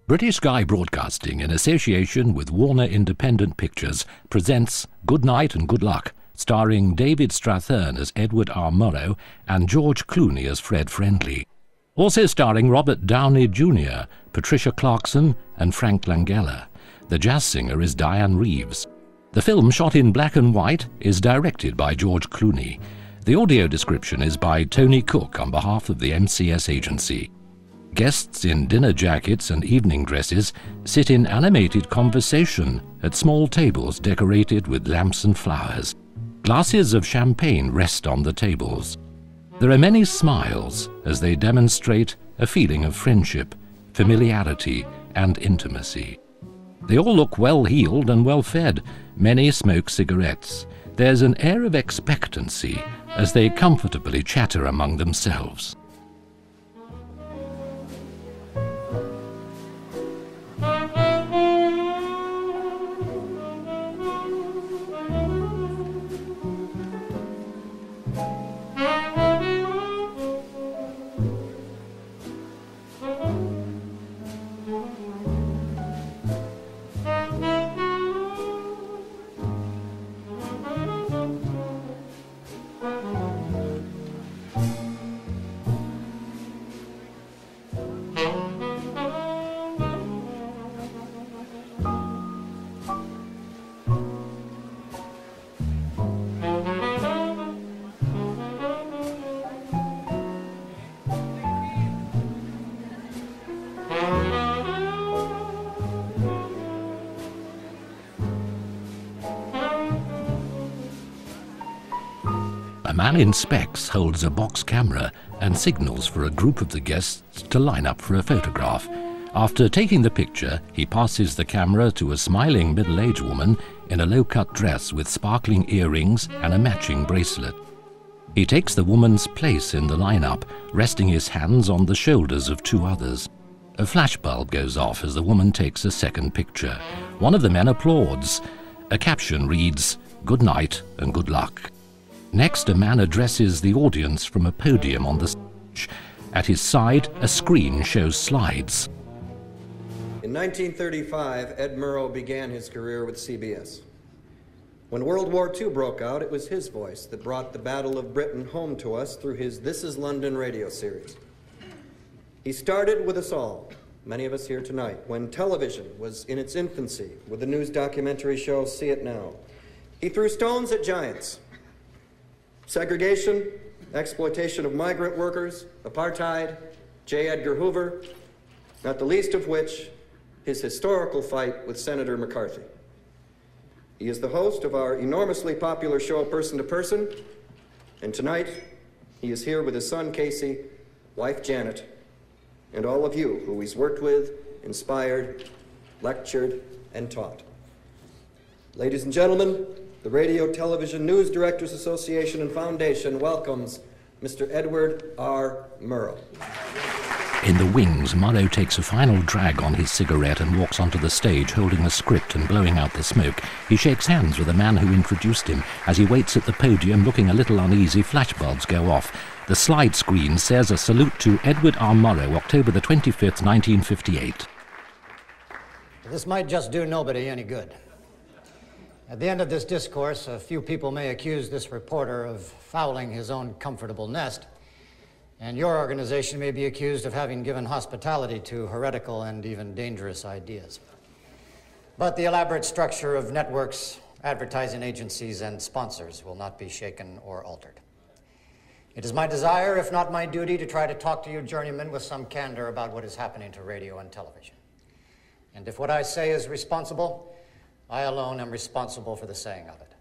British Sky Broadcasting, in association with Warner Independent Pictures, presents Good Night and Good Luck, starring David Strathairn as Edward R. Murrow and George Clooney as Fred Friendly. Also starring Robert Downey Jr., Patricia Clarkson and Frank Langella. The jazz singer is Diane Reeves. The film, shot in black and white, is directed by George Clooney. The audio description is by Tony Cook on behalf of the MCS agency. Guests in dinner jackets and evening dresses sit in animated conversation at small tables decorated with lamps and flowers. Glasses of champagne rest on the tables. There are many smiles as they demonstrate a feeling of friendship, familiarity, and intimacy. They all look well-heeled and well-fed. Many smoke cigarettes. There's an air of expectancy as they comfortably chatter among themselves. A man in specs holds a box camera and signals for a group of the guests to line up for a photograph. After taking the picture, he passes the camera to a smiling middle-aged woman in a low-cut dress with sparkling earrings and a matching bracelet. He takes the woman's place in the lineup, resting his hands on the shoulders of two others. A flashbulb goes off as the woman takes a second picture. One of the men applauds. A caption reads, "Good night and good luck." Next, a man addresses the audience from a podium on the stage. At his side, a screen shows slides. In 1935, Ed Murrow began his career with CBS. When World War II broke out, it was his voice that brought the Battle of Britain home to us through his This Is London radio series. He started with us all, many of us here tonight, when television was in its infancy with the news documentary show See It Now. He threw stones at giants. Segregation, exploitation of migrant workers, apartheid, J. Edgar Hoover, not the least of which his historical fight with Senator McCarthy. He is the host of our enormously popular show Person to Person, and tonight he is here with his son Casey, wife Janet, and all of you who he's worked with, inspired, lectured, and taught. Ladies and gentlemen, the Radio Television News Directors Association and Foundation welcomes Mr. Edward R. Murrow. In the wings, Murrow takes a final drag on his cigarette and walks onto the stage holding a script and blowing out the smoke. He shakes hands with the man who introduced him. As he waits at the podium, looking a little uneasy, flashbulbs go off. The slide screen says a salute to Edward R. Murrow, October the 25th, 1958. This might just do nobody any good. At the end of this discourse, a few people may accuse this reporter of fouling his own comfortable nest, and your organization may be accused of having given hospitality to heretical and even dangerous ideas. But the elaborate structure of networks, advertising agencies, and sponsors will not be shaken or altered. It is my desire, if not my duty, to try to talk to you journeymen with some candor about what is happening to radio and television. And if what I say is responsible, I alone am responsible for the saying of it.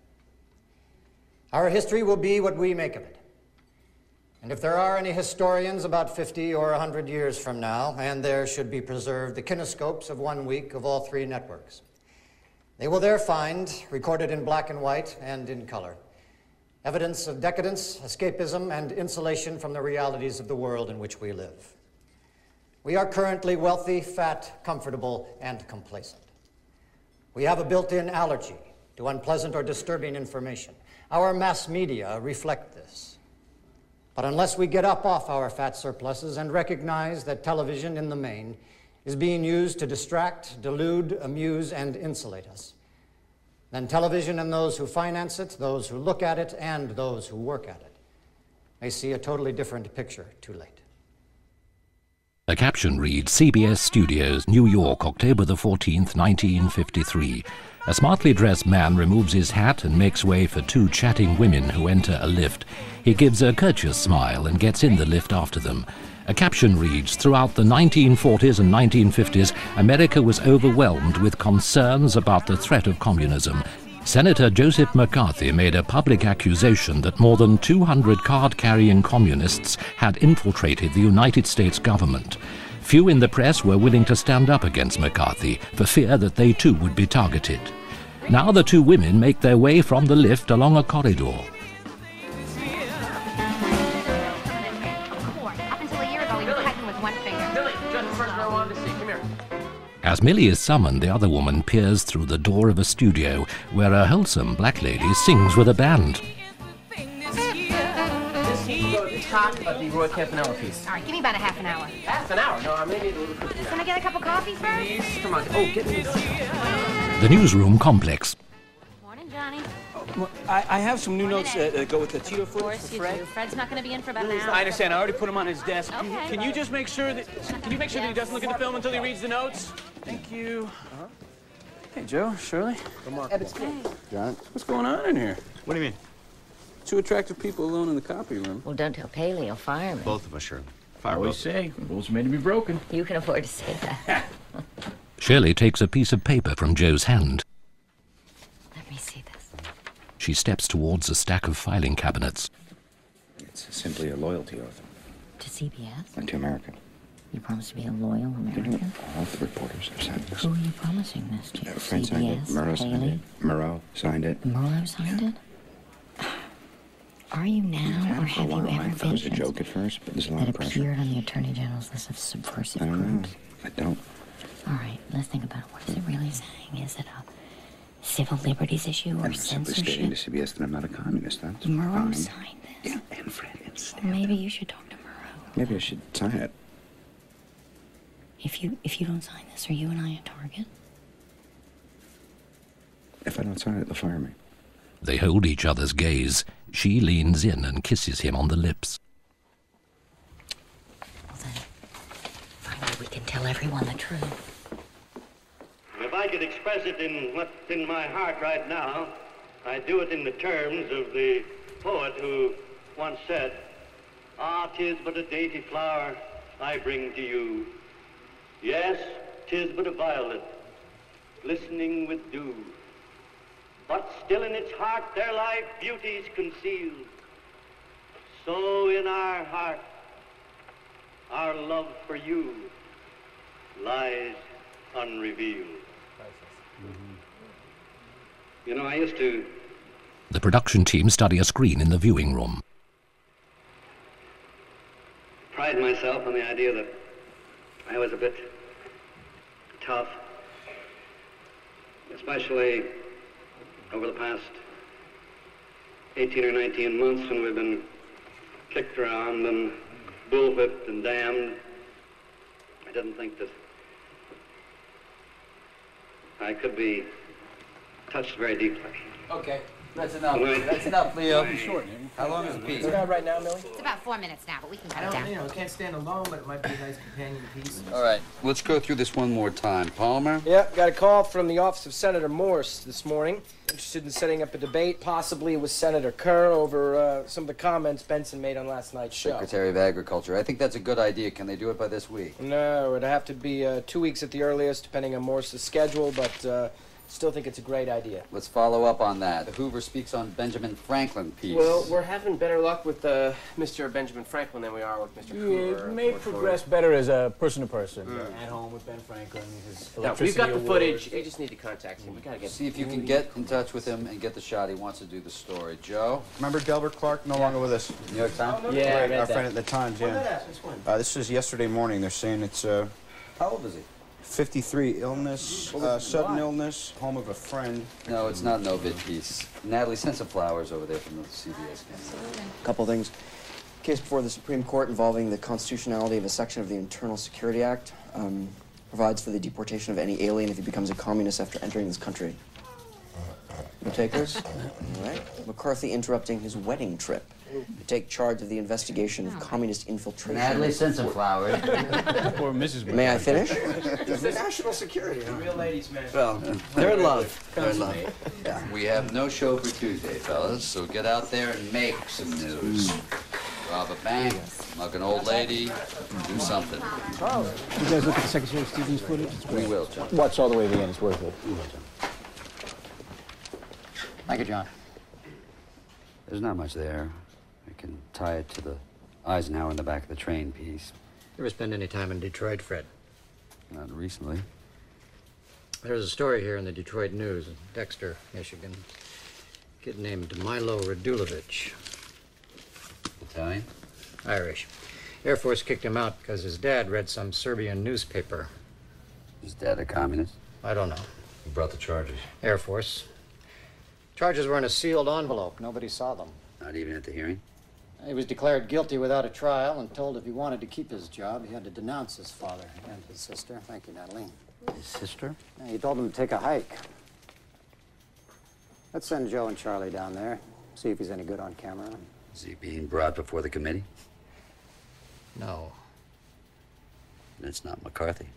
Our history will be what we make of it. And if there are any historians about 50 or 100 years from now, and there should be preserved the kinescopes of 1 week of all three networks, they will there find, recorded in black and white and in color, evidence of decadence, escapism, and insulation from the realities of the world in which we live. We are currently wealthy, fat, comfortable, and complacent. We have a built-in allergy to unpleasant or disturbing information. Our mass media reflect this. But unless we get up off our fat surpluses and recognize that television in the main is being used to distract, delude, amuse, and insulate us. Then television and those who finance it, those who look at it, and those who work at it may see a totally different picture too late. The caption reads, CBS Studios, New York, October the 14th, 1953. A smartly dressed man removes his hat and makes way for two chatting women who enter a lift. He gives a courteous smile and gets in the lift after them. A caption reads, throughout the 1940s and 1950s, America was overwhelmed with concerns about the threat of communism. Senator Joseph McCarthy made a public accusation that more than 200 card-carrying communists had infiltrated the United States government. Few in the press were willing to stand up against McCarthy for fear that they too would be targeted. Now the two women make their way from the lift along a corridor. As Millie is summoned, the other woman peers through the door of a studio where a wholesome black lady sings with a band. Talk about the Roy Campanella piece. All right, give me about a half an hour. Half an hour? No, maybe a little bit. Can I get a cup of coffee first? Please, come on. Oh, get me. The newsroom complex. Morning, Johnny. Well, I have some new notes that go with the Tito footage for You Fred. do. Fred's not going to be in for about an hour. I understand. I already put him on his desk. Okay. Can you just make sure that he doesn't look at the film until he reads the notes? Thank you. Hey, Joe, Shirley. John? What's going on in here? What do you mean? Two attractive people alone in the copy room. Well, don't tell Paley, he'll fire me. Both of us, Shirley. I Fire always both. say, rules are made to be broken. You can afford to say that. Shirley takes a piece of paper from Joe's hand. Let me see this. She steps towards a stack of filing cabinets. It's simply a loyalty oath. To CBS? And to America. You promise to be a loyal You know, American? all the reporters have signed this. Who are you promising this to? Fred signed it. CBS? Murrow signed Paley? it. Murrow signed it. Murrow signed it? Are you now, or have you ever I thought it been was a joke at first, but there's a lot that of pressure. appeared on the Attorney General's list of subversive I don't know. groups? I don't. All right, let's think about it. What is it really saying? Is it a civil liberties issue or I'm simply stating to censorship? CBS that I'm not a communist. That's Murrow fine. signed this? Yeah, and Fred instead. Maybe you should talk to Murrow. Maybe I should sign it. If you don't sign this, are you and I a target? If I don't sign it, they'll fire me. They hold each other's gaze. She leans in and kisses him on the lips. Well then, finally we can tell everyone the truth. If I could express it in what's in my heart right now, I'd do it in the terms of the poet who once said, "Ah, 'tis but a dainty flower I bring to you. Yes, 'tis but a violet, glistening with dew. But still in its heart there lie beauties concealed. So in our heart, our love for you lies unrevealed." You know, I used to The production team study a screen in the viewing room. pride myself on the idea that I was a bit tough, especially over the past 18 or 19 months when we've been kicked around and bullwhipped and damned. I didn't think that I could be touched very deeply. Okay, that's enough. Right. That's enough, Leo. How long is the piece? Is it out right now, Millie? It's about 4 minutes now, but we can I cut it don't, down. can't stand alone, but it might be a nice companion piece. All right, let's go through this one more time. Palmer? Yeah, got a call from the office of Senator Morse this morning. Interested in setting up a debate, possibly with Senator Kerr, over some of the comments Benson made on last night's show. Secretary of Agriculture. I think that's a good idea. Can they do it by this week? No, it'd have to be 2 weeks at the earliest, depending on Morse's schedule, but still think it's a great idea. Let's follow up on that. The Hoover speaks on Benjamin Franklin piece. Well, we're having better luck with Mr. Benjamin Franklin than we are with Mr. Hoover. It may progress better as a person-to-person. At home with Ben Franklin, his No, electricity we've got the awards. footage. You just need to contact him. We gotta get. See if you can get in touch with him and get the shot. He wants to do the story. Joe? Remember Delbert Clark? No longer with us. New York Times? Yeah, I read Our that. friend at the Times, yeah. This is yesterday morning. They're saying it's How old is he? 53, illness, sudden illness, home of a friend. No, it's not an obit piece. Natalie, send some flowers over there from the CBS. A couple things. Case before the Supreme Court involving the constitutionality of a section of the Internal Security Act. provides for the deportation of any alien if he becomes a communist after entering this country. No takers? All right. McCarthy interrupting his wedding trip to take charge of the investigation of communist infiltration. Natalie Sensenflower. Or Mrs. May I finish? It's the national security. Real ladies, man. Well, they're in love. They're in love. Yeah. We have no show for Tuesday, fellas, so get out there and make some news. Rob a bank, mug an old lady, do something. You guys look at Secretary Stevens' footage? We will, John. Watch all the way to the end. It's worth it. Thank you, John. There's not much there. I can tie it to the Eisenhower in the back of the train piece. You ever spend any time in Detroit, Fred? Not recently. There's a story here in the Detroit News in Dexter, Michigan. A kid named Milo Radulovich. Italian? Irish. Air Force kicked him out because his dad read some Serbian newspaper. Is Dad a communist? I don't know. Who brought the charges? Air Force. Charges were in a sealed envelope. Nobody saw them. Not even at the hearing? He was declared guilty without a trial and told if he wanted to keep his job, he had to denounce his father and his sister. Thank you, Natalie. His sister? Yeah, he told him to take a hike. Let's send Joe and Charlie down there, see if he's any good on camera. Is he being brought before the committee? No. It's not McCarthy.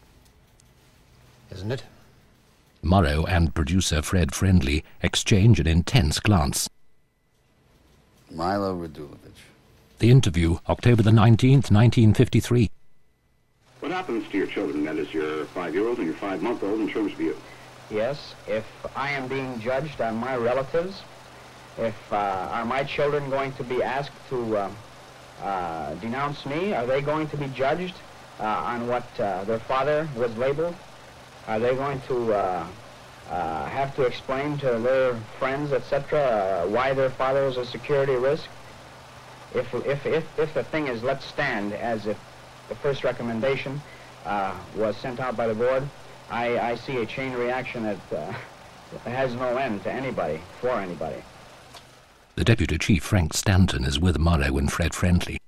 Isn't it? Morrow and producer Fred Friendly exchange an intense glance. Milo Radulovich. The interview, October the 19th, 1953. What happens to your children, that is your 5-year-old and your 5-month-old, in terms of you? Yes, if I am being judged on my relatives, are my children going to be asked to denounce me? Are they going to be judged on what their father was labeled? Are they going to have to explain to their friends, etc., why their father is a security risk? If the thing is let stand as if the first recommendation was sent out by the board, I see a chain reaction that has no end to anybody, for anybody. The Deputy Chief, Frank Stanton, is with Morrow and Fred Friendly.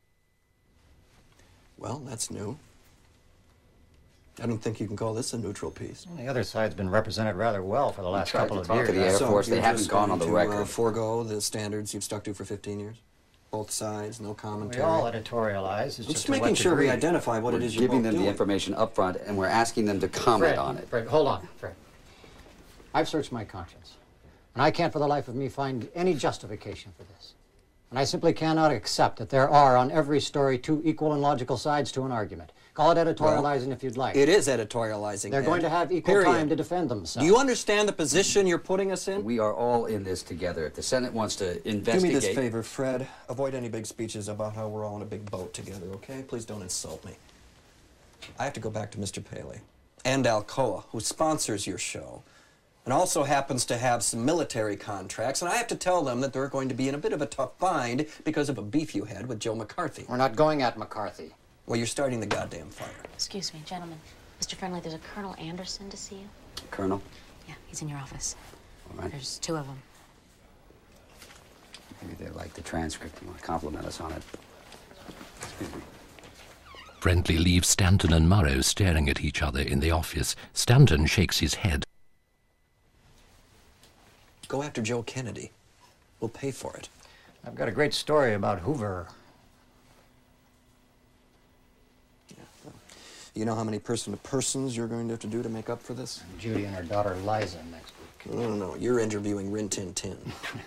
Well, that's new. I don't think you can call this a neutral piece. Well, the other side's been represented rather well for the last couple of years. To the Air Force, they haven't gone on the record. Forego the standards you've stuck to for 15 years? Both sides, no commentary. We all editorialize. It's just making sure we identify what it is you're giving them doing. the information up front, and we're asking them to comment Fred, on it. Fred, hold on, Fred. I've searched my conscience, and I can't for the life of me find any justification for this. And I simply cannot accept that there are, on every story, two equal and logical sides to an argument. Call it editorializing if you'd like. It is editorializing. They're going to have equal time to defend themselves. Do you understand the position you're putting us in? We are all in this together. If the Senate wants to investigate... Do me this favor, Fred. Avoid any big speeches about how we're all in a big boat together, okay? Please don't insult me. I have to go back to Mr. Paley and Alcoa, who sponsors your show, and also happens to have some military contracts, and I have to tell them that they're going to be in a bit of a tough bind because of a beef you had with Joe McCarthy. We're not going at McCarthy. Well, you're starting the goddamn fire. Excuse me, gentlemen. Mr. Friendly, there's a Colonel Anderson to see you. Colonel? Yeah, he's in your office. All right. There's 2 of them. Maybe they like the transcript and want to compliment us on it. Excuse me. Friendly leaves Stanton and Morrow staring at each other in the office. Stanton shakes his head. Go after Joe Kennedy. We'll pay for it. I've got a great story about Hoover. You know how many person-to-persons you're going to have to do to make up for this? Judy and her daughter Liza next week. No, you're interviewing Rin Tin Tin.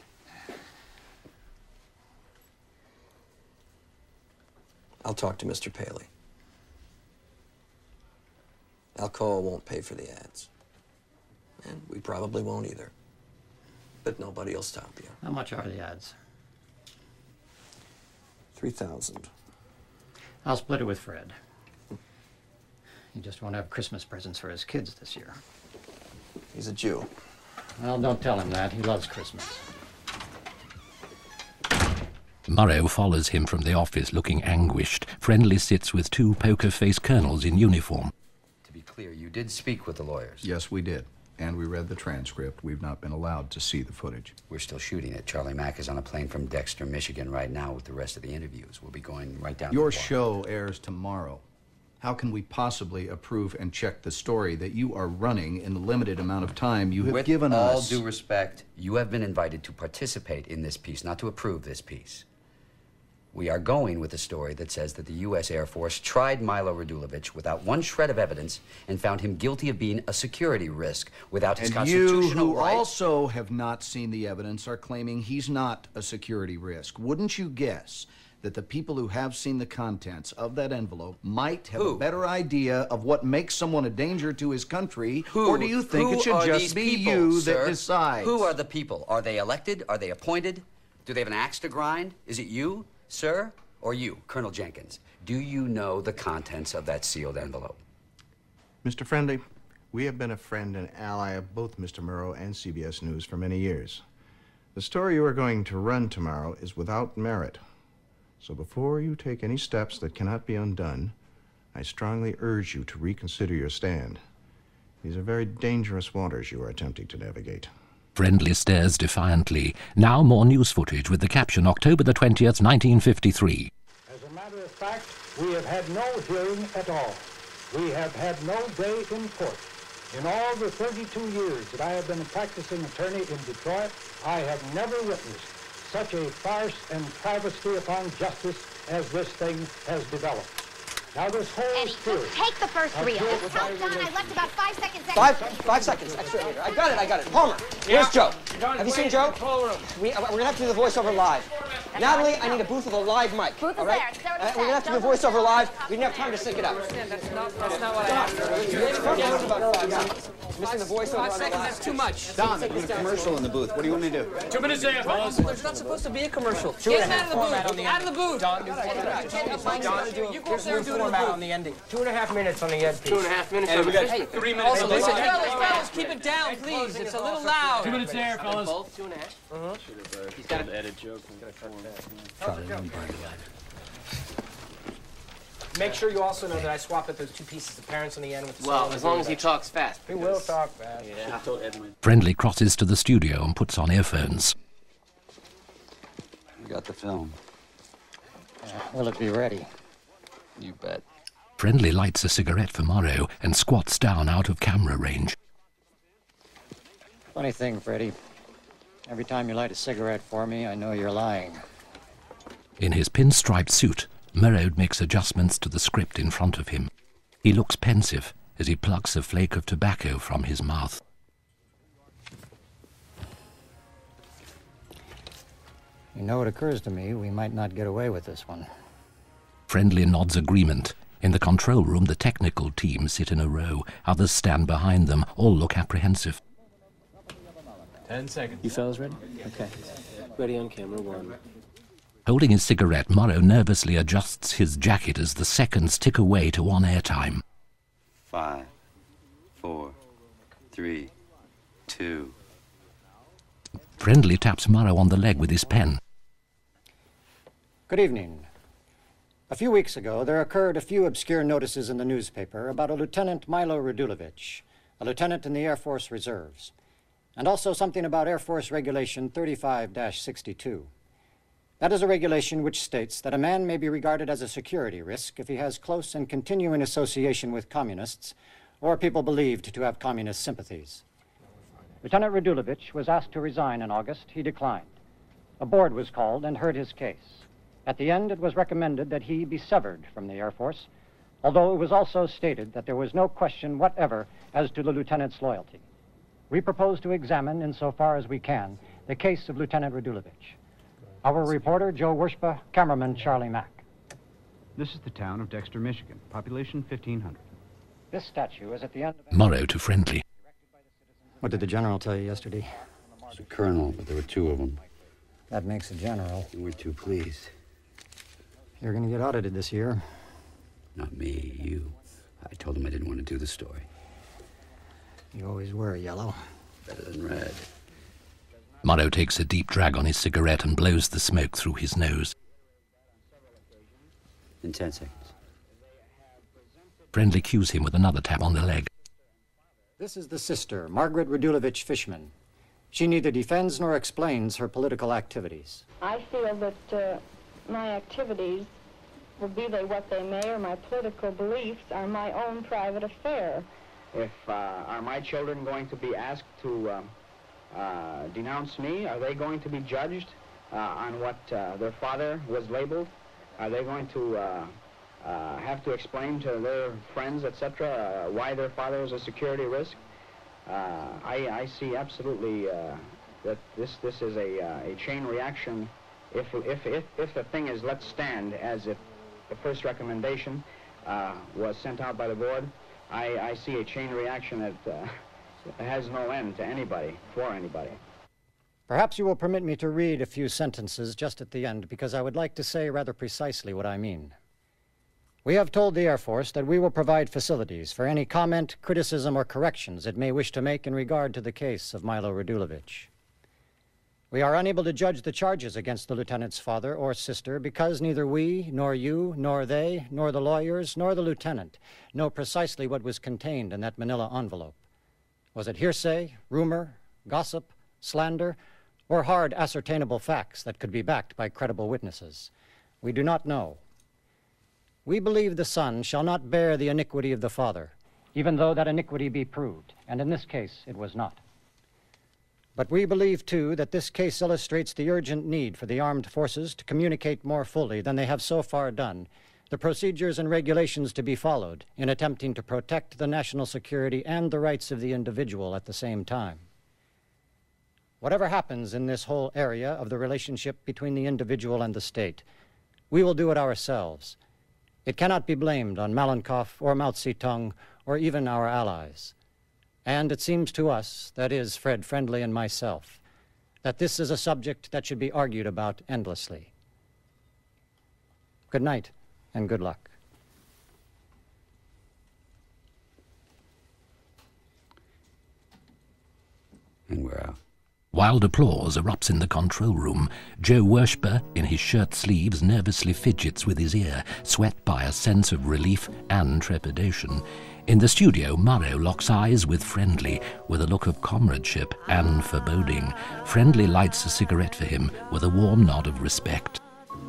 I'll talk to Mr. Paley. Alcoa won't pay for the ads. And we probably won't either. But nobody will stop you. How much are the ads? $3,000. I'll split it with Fred. He just won't have Christmas presents for his kids this year. He's a Jew. Well, don't tell him that. He loves Christmas. Morrow follows him from the office looking anguished. Friendly sits with 2 poker-faced colonels in uniform. To be clear, you did speak with the lawyers. Yes, we did. And we read the transcript. We've not been allowed to see the footage. We're still shooting it. Charlie Mack is on a plane from Dexter, Michigan right now with the rest of the interviews. We'll be going right down Your to the show airs tomorrow. How can we possibly approve and check the story that you are running in the limited amount of time you have given us? With all due respect, you have been invited to participate in this piece, not to approve this piece. We are going with a story that says that the U.S. Air Force tried Milo Radulovich without one shred of evidence and found him guilty of being a security risk without his constitutional you, who right. also have not seen the evidence, are claiming he's not a security risk. Wouldn't you guess that the people who have seen the contents of that envelope might have a better idea of what makes someone a danger to his country? Or do you think it should just be you that decides? Who are the people? Are they elected? Are they appointed? Do they have an axe to grind? Is it you, sir, or you, Colonel Jenkins? Do you know the contents of that sealed envelope? Mr. Friendly, we have been a friend and ally of both Mr. Murrow and CBS News for many years. The story you are going to run tomorrow is without merit. So before you take any steps that cannot be undone, I strongly urge you to reconsider your stand. These are very dangerous waters you are attempting to navigate. Friendly stares defiantly. Now more news footage with the caption, October the 20th, 1953. As a matter of fact, we have had no hearing at all. We have had no day in court. In all the 32 years that I have been a practicing attorney in Detroit, I have never witnessed such a farce and travesty upon justice as this thing has developed. Now this whole theory... Take the first reel. Count down. I left about 5 seconds extra. Five seconds extra. I got it. Palmer, where's Joe? Have you seen Joe? We're going to have to do the voiceover live. Natalie, I need a booth with a live mic. Booth all is right? there. We're going to have to do the voiceover live. We didn't have time to sync it up. That's not what I asked. Missing the voiceover 5 seconds, that's too much. Don, there's a commercial in the booth. What do you want me to do? 2 minutes there, fellas. There's not supposed to be a commercial. Get him out of the booth. Out of the booth. Don, You go up there and do it on the ending. 2.5 minutes on the end piece. 2.5 minutes. And we got 3 minutes. Also, listen, fellas, keep it down, please. It's a little loud. 2 minutes there, fellas. Both 2.5. He's got an edit joke. Make sure you also know that I swapped out those 2 pieces of parents on the end with the Well, as long as he talks fast. He will talk fast. Yeah. Friendly crosses to the studio and puts on earphones. We got the film. Will it be ready? You bet. Friendly lights a cigarette for Morrow and squats down out of camera range. Funny thing, Freddie. Every time you light a cigarette for me, I know you're lying. In his pinstriped suit, Murrow makes adjustments to the script in front of him. He looks pensive as he plucks a flake of tobacco from his mouth. You know, it occurs to me we might not get away with this one. Friendly nods agreement. In the control room, the technical team sit in a row. Others stand behind them. All look apprehensive. 10 seconds. You fellas ready? Okay. Ready on camera 1. Holding his cigarette, Morrow nervously adjusts his jacket as the seconds tick away to on-air time. 5, 4, 3, 2. Friendly taps Morrow on the leg with his pen. Good evening. A few weeks ago, there occurred a few obscure notices in the newspaper about a Lieutenant Milo Radulovich, a lieutenant in the Air Force Reserves, and also something about Air Force Regulation 35-62. That is a regulation which states that a man may be regarded as a security risk if he has close and continuing association with communists or people believed to have communist sympathies. Lieutenant Radulovich was asked to resign in August. He declined. A board was called and heard his case. At the end, it was recommended that he be severed from the Air Force, although it was also stated that there was no question whatever as to the lieutenant's loyalty. We propose to examine, insofar as we can, the case of Lieutenant Radulovich. Our reporter, Joe Wershba, cameraman, Charlie Mack. This is the town of Dexter, Michigan. Population 1,500. This statue is at the end of... Morrow to Friendly. What did the general tell you yesterday? It's a colonel, but there were 2 of them. That makes a general. We're too pleased. You're going to get audited this year. Not me, you. I told him I didn't want to do the story. You always were yellow. Better than red. Morrow takes a deep drag on his cigarette and blows the smoke through his nose. In 10 seconds. Friendly cues him with another tap on the leg. This is the sister, Margaret Radulovich Fishman. She neither defends nor explains her political activities. I feel that my activities Well, be they what they may, or my political beliefs are my own private affair. If are my children going to be asked to denounce me? Are they going to be judged on what their father was labeled? Are they going to have to explain to their friends, etc., why their father is a security risk? I see absolutely that this is a chain reaction. If the thing is let stand as if the first recommendation was sent out by the board, I see a chain reaction that has no end to anybody, for anybody. Perhaps you will permit me to read a few sentences just at the end, because I would like to say rather precisely what I mean. We have told the Air Force that we will provide facilities for any comment, criticism, or corrections it may wish to make in regard to the case of Milo Radulovich. We are unable to judge the charges against the lieutenant's father or sister because neither we, nor you, nor they, nor the lawyers, nor the lieutenant know precisely what was contained in that manila envelope. Was it hearsay, rumor, gossip, slander, or hard ascertainable facts that could be backed by credible witnesses? We do not know. We believe the son shall not bear the iniquity of the father, even though that iniquity be proved, and in this case it was not. But we believe, too, that this case illustrates the urgent need for the armed forces to communicate more fully than they have so far done the procedures and regulations to be followed in attempting to protect the national security and the rights of the individual at the same time. Whatever happens in this whole area of the relationship between the individual and the state, we will do it ourselves. It cannot be blamed on Malenkov or Mao Zedong or even our allies. And it seems to us, that is, Fred Friendly and myself, that this is a subject that should be argued about endlessly. Good night, and good luck. And we're out. Wild applause erupts in the control room. Joe Wershber, in his shirt sleeves, nervously fidgets with his ear, swept by a sense of relief and trepidation. In the studio, Murrow locks eyes with Friendly, with a look of comradeship and foreboding. Friendly lights a cigarette for him, with a warm nod of respect.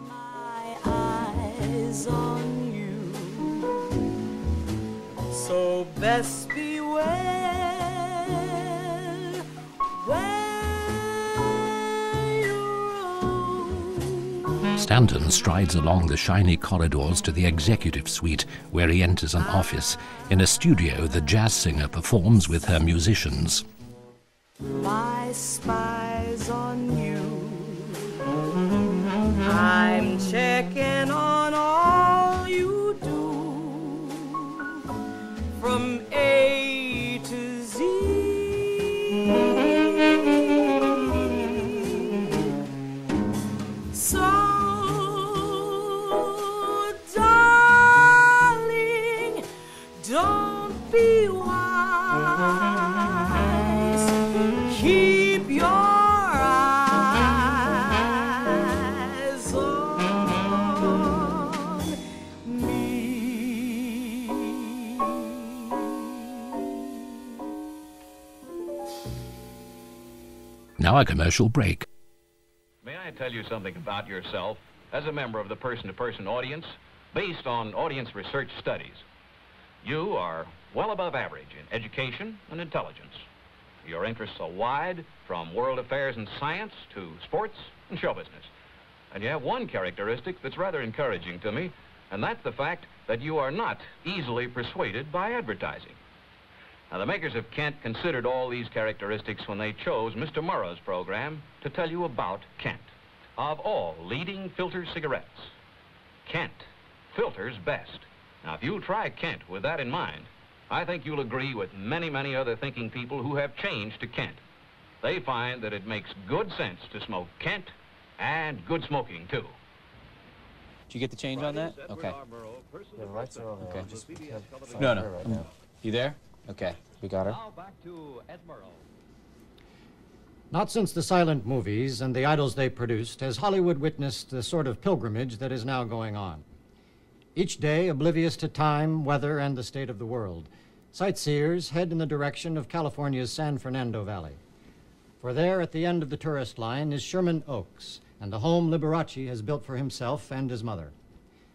Eyes on you, so best beware. Stanton strides along the shiny corridors to the executive suite, where he enters an office. In a studio, the jazz singer performs with her musicians. My spy's on you. I'm checking on all you do, from A to Z. Don't be wise. Keep your eyes on me. Now a commercial break. May I tell you something about yourself as a member of the person-to-person audience based on audience research studies? You are well above average in education and intelligence. Your interests are wide, from world affairs and science to sports and show business. And you have one characteristic that's rather encouraging to me, and that's the fact that you are not easily persuaded by advertising. Now, the makers of Kent considered all these characteristics when they chose Mr. Murrow's program to tell you about Kent. Of all leading filter cigarettes, Kent filters best. Now, if you'll try Kent with that in mind, I think you'll agree with many, many other thinking people who have changed to Kent. They find that it makes good sense to smoke Kent, and good smoking, too. Did you get the change on that? Okay. The lights are over. Okay. Just No. You there? Okay. We got her. Now back to Ed Murrow. Not since the silent movies and the idols they produced has Hollywood witnessed the sort of pilgrimage that is now going on. Each day, oblivious to time, weather, and the state of the world, sightseers head in the direction of California's San Fernando Valley. For there, at the end of the tourist line, is Sherman Oaks, and the home Liberace has built for himself and his mother.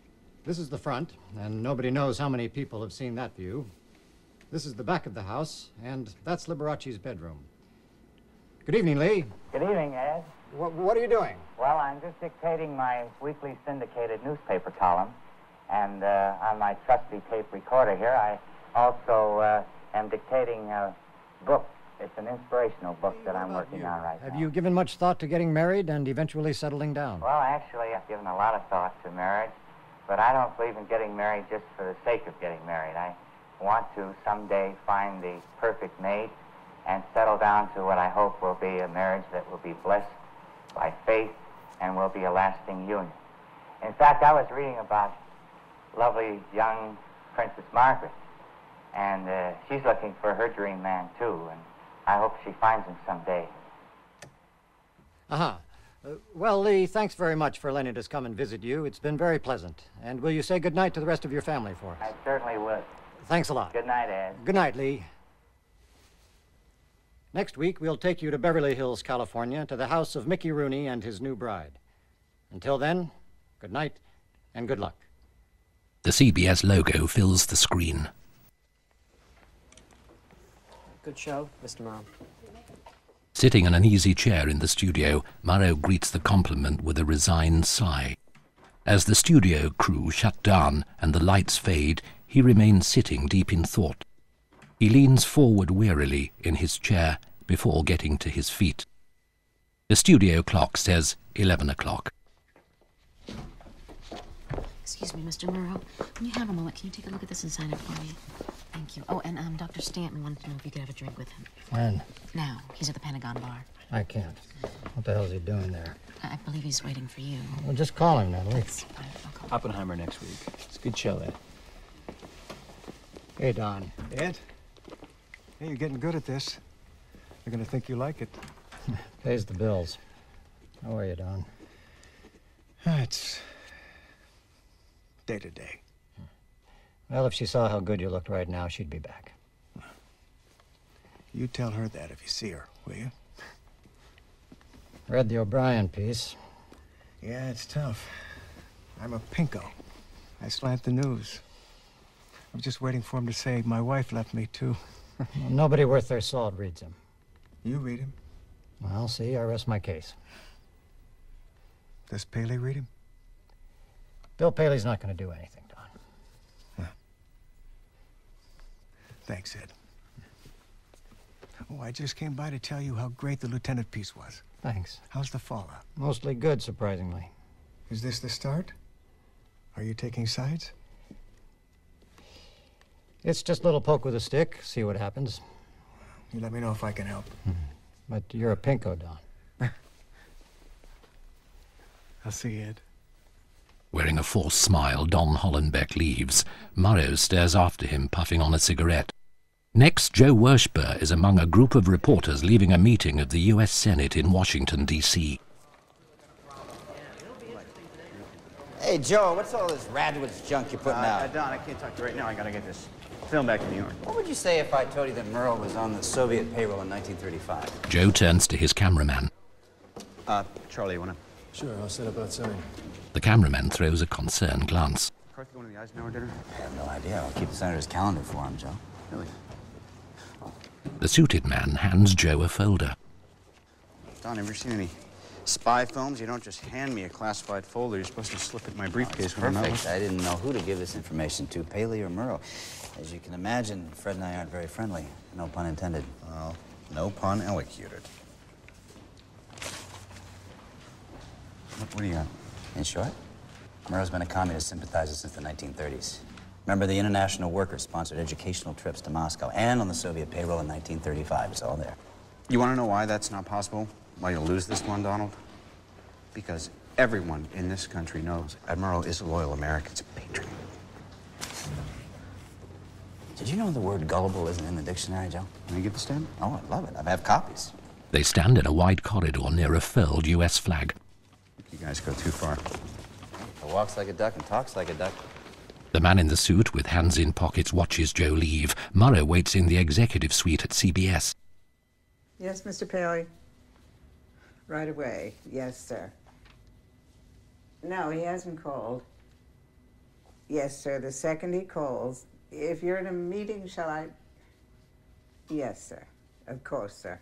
This is the front, and nobody knows how many people have seen that view. This is the back of the house, and that's Liberace's bedroom. Good evening, Lee. Good evening, Ed. What are you doing? Well, I'm just dictating my weekly syndicated newspaper column, and on my trusty tape recorder here, I also am dictating a book. It's an inspirational book that I'm working on right now. Have you given much thought to getting married and eventually settling down? Well, actually, I've given a lot of thought to marriage, but I don't believe in getting married just for the sake of getting married. I want to someday find the perfect mate and settle down to what I hope will be a marriage that will be blessed by faith and will be a lasting union. In fact, I was reading about lovely young Princess Margaret, and she's looking for her dream man, too, and I hope she finds him someday. Uh-huh. Well, Lee, thanks very much for letting us come and visit you. It's been very pleasant. And will you say good night to the rest of your family for us? I certainly would. Thanks a lot. Good night, Ed. Good night, Lee. Next week, we'll take you to Beverly Hills, California, to the house of Mickey Rooney and his new bride. Until then, good night and good luck. The CBS logo fills the screen. Good show, Mr. Morrow. Sitting in an easy chair in the studio, Morrow greets the compliment with a resigned sigh. As the studio crew shut down and the lights fade, he remains sitting deep in thought. He leans forward wearily in his chair before getting to his feet. The studio clock says 11 o'clock. Excuse me, Mr. Morrow. When you have a moment, can you take a look at this and sign it for me? Thank you. Oh, and Dr. Stanton wanted to know if you could have a drink with him. When? Now. He's at the Pentagon Bar. I can't. What the hell is he doing there? I believe he's waiting for you. Well, just call him, Natalie. Oppenheimer next week. It's a good show, Ed. Hey, Don. Ed? Hey, you're getting good at this. They're gonna think you like it. Pays the bills. How are you, Don? It's day to day. Well, if she saw how good you looked right now, she'd be back. You tell her that if you see her, will you? Read the O'Brien piece. Yeah, it's tough. I'm a pinko. I slant the news. I'm just waiting for him to say my wife left me, too. Well, nobody worth their salt reads him. You read him. Well, see, I rest my case. Does Paley read him? Bill Paley's not going to do anything, Don. Huh. Thanks, Ed. Oh, I just came by to tell you how great the lieutenant piece was. Thanks. How's the fallout? Mostly good, surprisingly. Is this the start? Are you taking sides? It's just a little poke with a stick. See what happens. You let me know if I can help. But you're a pinko, Don. I'll see you, Ed. Wearing a forced smile, Don Hollenbeck leaves. Morrow stares after him, puffing on a cigarette. Next, Joe Wershber is among a group of reporters leaving a meeting of the U.S. Senate in Washington, D.C. Hey, Joe, what's all this Radwitz junk you're putting out? Don, I can't talk to you right now. I gotta get this film back to New York. What would you say if I told you that Merle was on the Soviet payroll in 1935? Joe turns to his cameraman. Charlie, you wanna? Sure, I'll set up outside. The cameraman throws a concerned glance. McCarthy going to the Eisenhower dinner? I have no idea. I'll keep the senator's calendar for him, Joe. Really? The suited man hands Joe a folder. Don, ever seen any spy films? You don't just hand me a classified folder. You're supposed to slip it in my briefcase when I'm out. Perfect. I didn't know who to give this information to, Paley or Merle. As you can imagine, Fred and I aren't very friendly. No pun intended. Well, no pun elocuted. What do you got? In short, Merle's been a communist sympathizer since the 1930s. Remember, the International Workers sponsored educational trips to Moscow and on the Soviet payroll in 1935. It's all there. You want to know why that's not possible? Why you'll lose this one, Donald? Because everyone in this country knows Admiral is a loyal American. It's a patriot. Did you know the word gullible isn't in the dictionary, Joe? Can I get the stamp? Oh, I love it. I have copies. They stand in a wide corridor near a furled U.S. flag. You guys go too far. It walks like a duck and talks like a duck. The man in the suit with hands in pockets watches Joe leave. Morrow waits in the executive suite at CBS. Yes, Mr. Paley. Right away. Yes, sir. No, he hasn't called. Yes, sir. The second he calls. If you're in a meeting, shall I? Yes, sir. Of course, sir.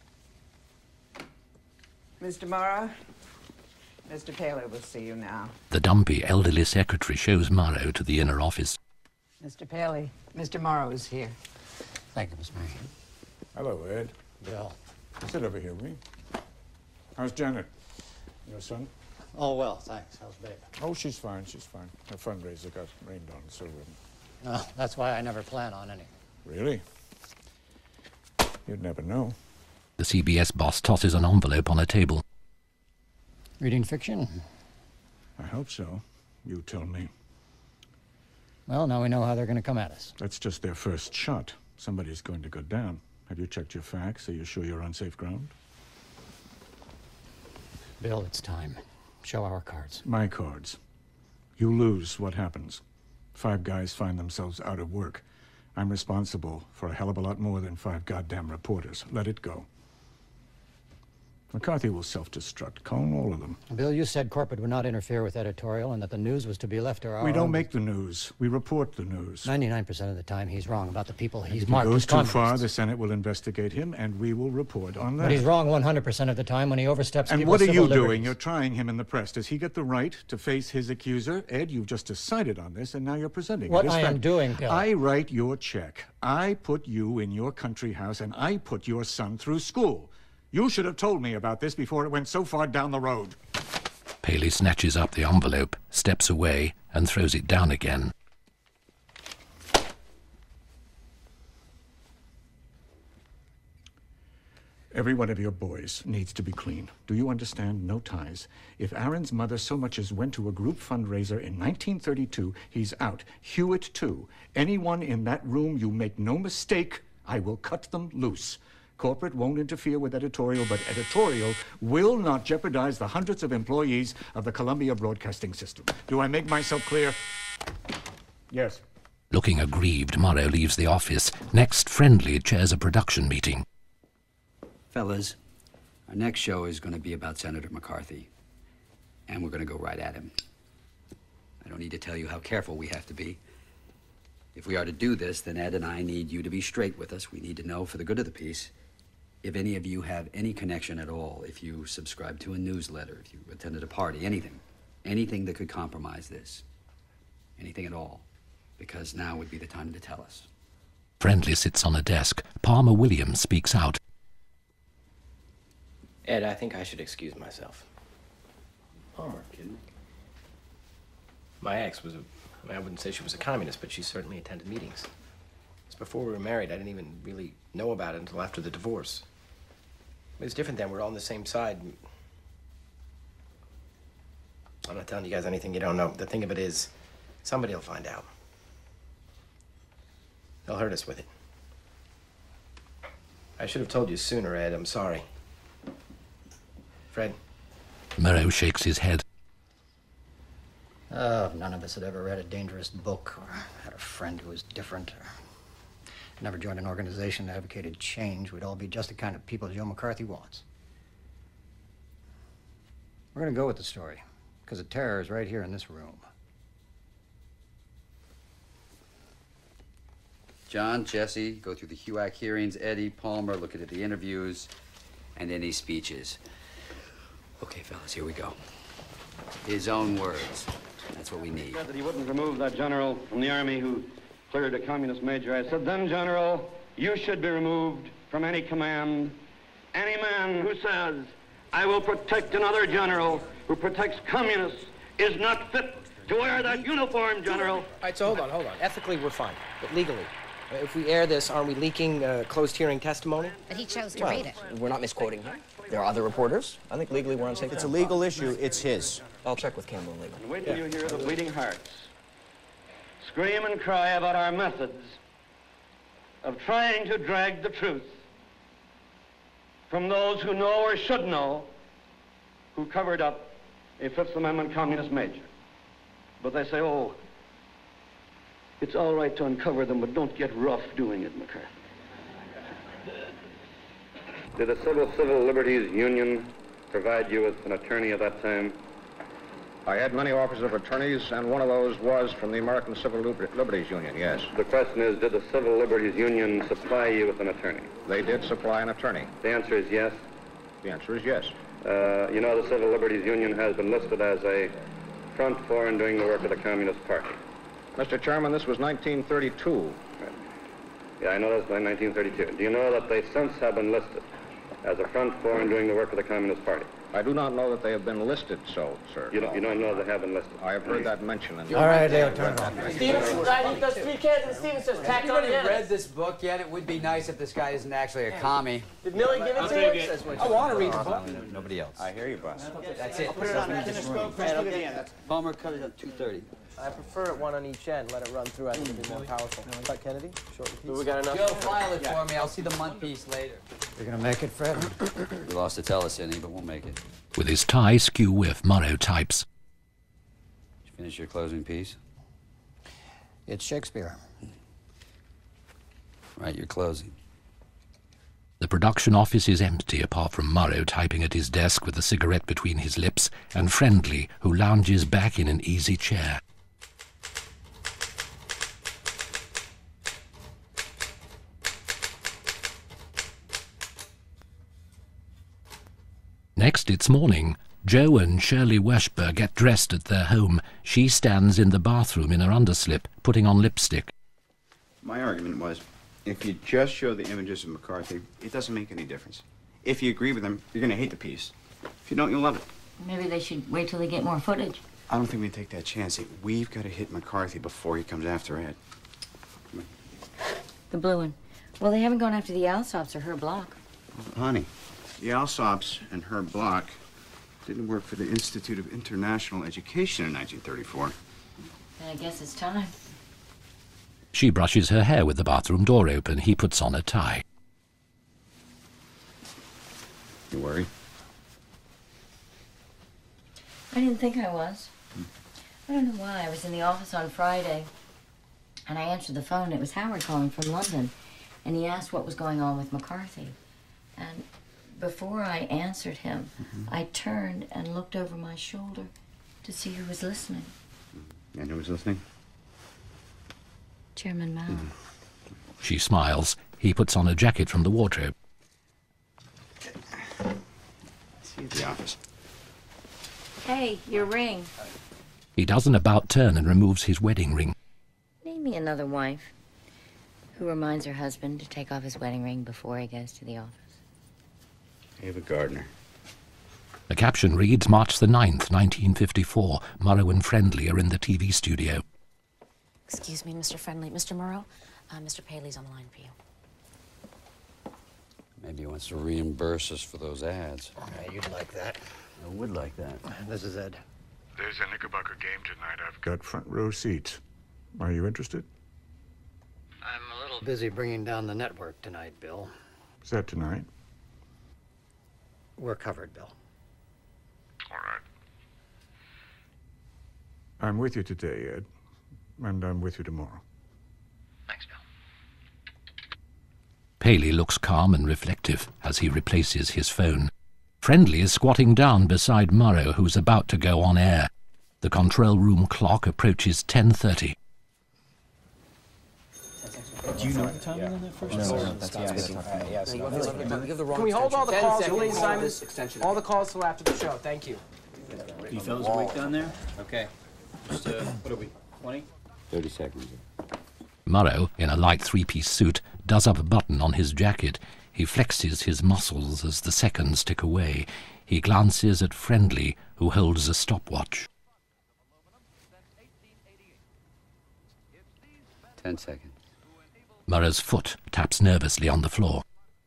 Mr. Morrow, Mr. Paley will see you now. The dumpy elderly secretary shows Morrow to the inner office. Mr. Paley, Mr. Morrow is here. Thank you, Miss Mary. Hello, Ed. Bill. Sit over here, will you? How's Janet? Your son? Oh, well, thanks. How's Babe? Oh, she's fine, she's fine. Her fundraiser got rained on, so... That's why I never plan on any. Really? You'd never know. The CBS boss tosses an envelope on a table. Reading fiction? I hope so. You tell me. Well, now we know how they're going to come at us. That's just their first shot. Somebody's going to go down. Have you checked your facts? Are you sure you're on safe ground? Bill, it's time. Show our cards. My cards. You lose, what happens? 5 guys find themselves out of work. I'm responsible for a hell of a lot more than 5 goddamn reporters. Let it go. McCarthy will self-destruct. Call all of them. Bill, you said corporate would not interfere with editorial and that the news was to be left to our We don't own... make the news. We report the news. 99% of the time, he's wrong about the people he's If marked he as goes too far, communists. the Senate will investigate him, and we will report on that. But he's wrong 100% of the time when he oversteps And people's what are civil you doing? liberties. You're trying him in the press. Does he get the right to face his accuser? Ed, you've just decided on this, and now you're presenting What it. I am doing, Bill... I write your check. I put you in your country house, and I put your son through school. You should have told me about this before it went so far down the road. Paley snatches up the envelope, steps away, and throws it down again. Every one of your boys needs to be clean. Do you understand? No ties. If Aaron's mother so much as went to a group fundraiser in 1932, he's out. Hewitt, too. Anyone in that room, you make no mistake, I will cut them loose. Corporate won't interfere with editorial, but editorial will not jeopardize the hundreds of employees of the Columbia Broadcasting System. Do I make myself clear? Yes. Looking aggrieved, Morrow leaves the office. Next, Friendly chairs a production meeting. Fellas, our next show is going to be about Senator McCarthy, and we're going to go right at him. I don't need to tell you how careful we have to be. If we are to do this, then Ed and I need you to be straight with us. We need to know, for the good of the peace, if any of you have any connection at all, if you subscribe to a newsletter, if you attended a party, anything that could compromise this, anything at all, because now would be the time to tell us. Friendly sits on a desk. Palmer Williams speaks out. Ed, I think I should excuse myself. Palmer, kidding? My ex was I wouldn't say she was a communist, but she certainly attended meetings. It's before we were married. I didn't even really know about it until after the divorce. It was different then. We were all on the same side. I'm not telling you guys anything you don't know. The thing of it is, somebody will find out. They'll hurt us with it. I should have told you sooner, Ed. I'm sorry. Fred? Morrow shakes his head. If none of us had ever read a dangerous book or had a friend who was different or never joined an organization that advocated change, we'd all be just the kind of people Joe McCarthy wants. We're going to go with the story, because the terror is right here in this room. John, Jesse, go through the HUAC hearings. Eddie, Palmer, look at the interviews and any speeches. Okay, fellas, here we go. His own words. That's what we need. Said that he wouldn't remove that general from the Army who cleared a communist major. I said, then, General, you should be removed from any command. Any man who says, I will protect another general who protects communists is not fit to wear that uniform, General. All right, so hold on. Ethically, we're fine, but legally, if we air this, aren't we leaking closed hearing testimony? But he chose to read it. We're not misquoting him. There are other reporters. I think legally we're on safe ground. It's a legal issue. It's his. I'll check with Campbell and Legal. And wait till you hear the bleeding hearts scream and cry about our methods of trying to drag the truth from those who know or should know who covered up a Fifth Amendment communist major. But they say, oh, it's all right to uncover them, but don't get rough doing it, McCarthy. Did the Civil Liberties Union provide you with an attorney at that time? I had many offers of attorneys, and one of those was from the American Civil Liberties Union, yes. The question is, did the Civil Liberties Union supply you with an attorney? They did supply an attorney. The answer is yes? The answer is yes. You know the Civil Liberties Union has been listed as a front for and doing the work of the Communist Party. Mr. Chairman, this was 1932. Yeah, I know that's by 1932. Do you know that they since have been listed as a front for and doing the work of the Communist Party? I do not know that they have been listed so, sir. You don't know they have been listed? I have heard that mentioned. All right, Dale, turn it off. Stevenson, I need those 3 cans, and Stevenson just tacked on Anybody the end. read this book yet? It would be nice if this guy isn't actually a commie. Did Millie give it to you? I want to read the book. Nobody else. I hear you, boss. That's it. Bomber cut it at 2:30. I prefer it one on each end. Let it run through. I think it'd be more powerful. Cut Kennedy. Short piece. We got enough. Joe, file it for me. I'll see the month piece later. You're gonna make it, Fred? We lost to Telecine, but we'll make it. With his tie skew with Morrow types. Did you finish your closing piece? It's Shakespeare. Right, your closing. The production office is empty apart from Morrow typing at his desk with a cigarette between his lips, and Friendly, who lounges back in an easy chair. Next, it's morning. Joe and Shirley Weshber get dressed at their home. She stands in the bathroom in her underslip, putting on lipstick. My argument was, if you just show the images of McCarthy, it doesn't make any difference. If you agree with him, you're going to hate the piece. If you don't, you'll love it. Maybe they should wait till they get more footage. I don't think we take that chance. We've got to hit McCarthy before he comes after Ed. The blue one. Well, they haven't gone after the Alsops or her block. Honey, the Alsops and her block didn't work for the Institute of International Education in 1934. Then I guess it's time. She brushes her hair with the bathroom door open. He puts on a tie. You worried? I didn't think I was. I don't know why. I was in the office on Friday, and I answered the phone. It was Howard calling from London, and he asked what was going on with McCarthy. And before I answered him, I turned and looked over my shoulder to see who was listening. And who was listening? Chairman Mao. She smiles. He puts on a jacket from the wardrobe. See you at the office. Hey, your ring. He does an about turn and removes his wedding ring. Name me another wife who reminds her husband to take off his wedding ring before he goes to the office. Ava Gardner. The caption reads, March the 9th, 1954. Morrow and Friendly are in the TV studio. Excuse me, Mr. Friendly. Mr. Morrow, Mr. Paley's on the line for you. Maybe he wants to reimburse us for those ads. Yeah, you'd like that. I would like that. This is Ed. There's a Knickerbocker game tonight. I've got front row seats. Are you interested? I'm a little busy bringing down the network tonight, Bill. Is that tonight? We're covered, Bill. All right. I'm with you today, Ed. And I'm with you tomorrow. Thanks, Bill. Paley looks calm and reflective as he replaces his phone. Friendly is squatting down beside Morrow, who's about to go on air. The control room clock approaches 10:30. Do you know the timing on that first? No, Give the wrong Can we hold all the calls, 10 please, seconds. Simon? All the calls till after the show. Thank you. You fellas awake down there? Okay. Just, what are we, 20? 30 seconds. Morrow, in a light three-piece suit, does up a button on his jacket. He flexes his muscles as the seconds tick away. He glances at Friendly, who holds a stopwatch. 10 seconds. Morrow's foot taps nervously on the floor.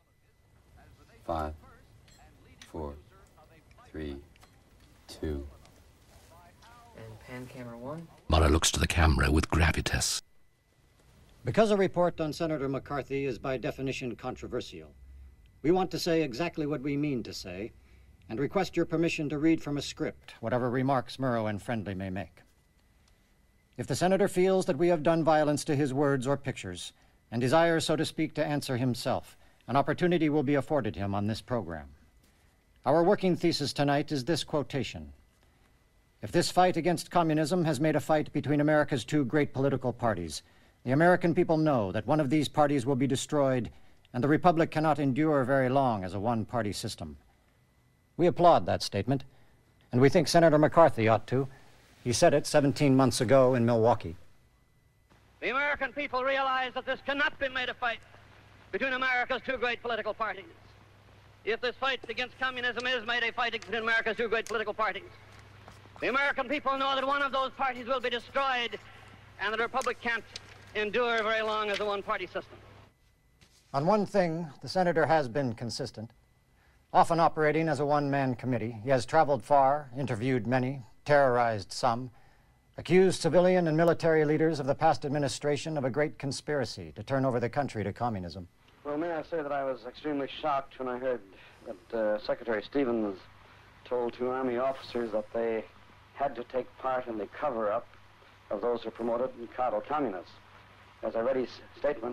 5, 4, 3, 2. And pan camera 1. Morrow looks to the camera with gravitas. Because a report on Senator McCarthy is by definition controversial, we want to say exactly what we mean to say and request your permission to read from a script whatever remarks Morrow and Friendly may make. If the senator feels that we have done violence to his words or pictures and desires, so to speak, to answer himself, an opportunity will be afforded him on this program. Our working thesis tonight is this quotation: If this fight against communism has made a fight between America's two great political parties, the American people know that one of these parties will be destroyed, and the Republic cannot endure very long as a one-party system. We applaud that statement, and we think Senator McCarthy ought to. He said it 17 months ago in Milwaukee. The American people realize that this cannot be made a fight between America's two great political parties. If this fight against communism is made a fight between America's two great political parties, the American people know that one of those parties will be destroyed, and the Republic can't endure very long as a one-party system. On one thing, the senator has been consistent. Often operating as a one-man committee, he has traveled far, interviewed many, terrorized some, accused civilian and military leaders of the past administration of a great conspiracy to turn over the country to communism. Well, may I say that I was extremely shocked when I heard that Secretary Stevens told two Army officers that they had to take part in the cover-up of those who promoted and coddled communists. As I read his statement,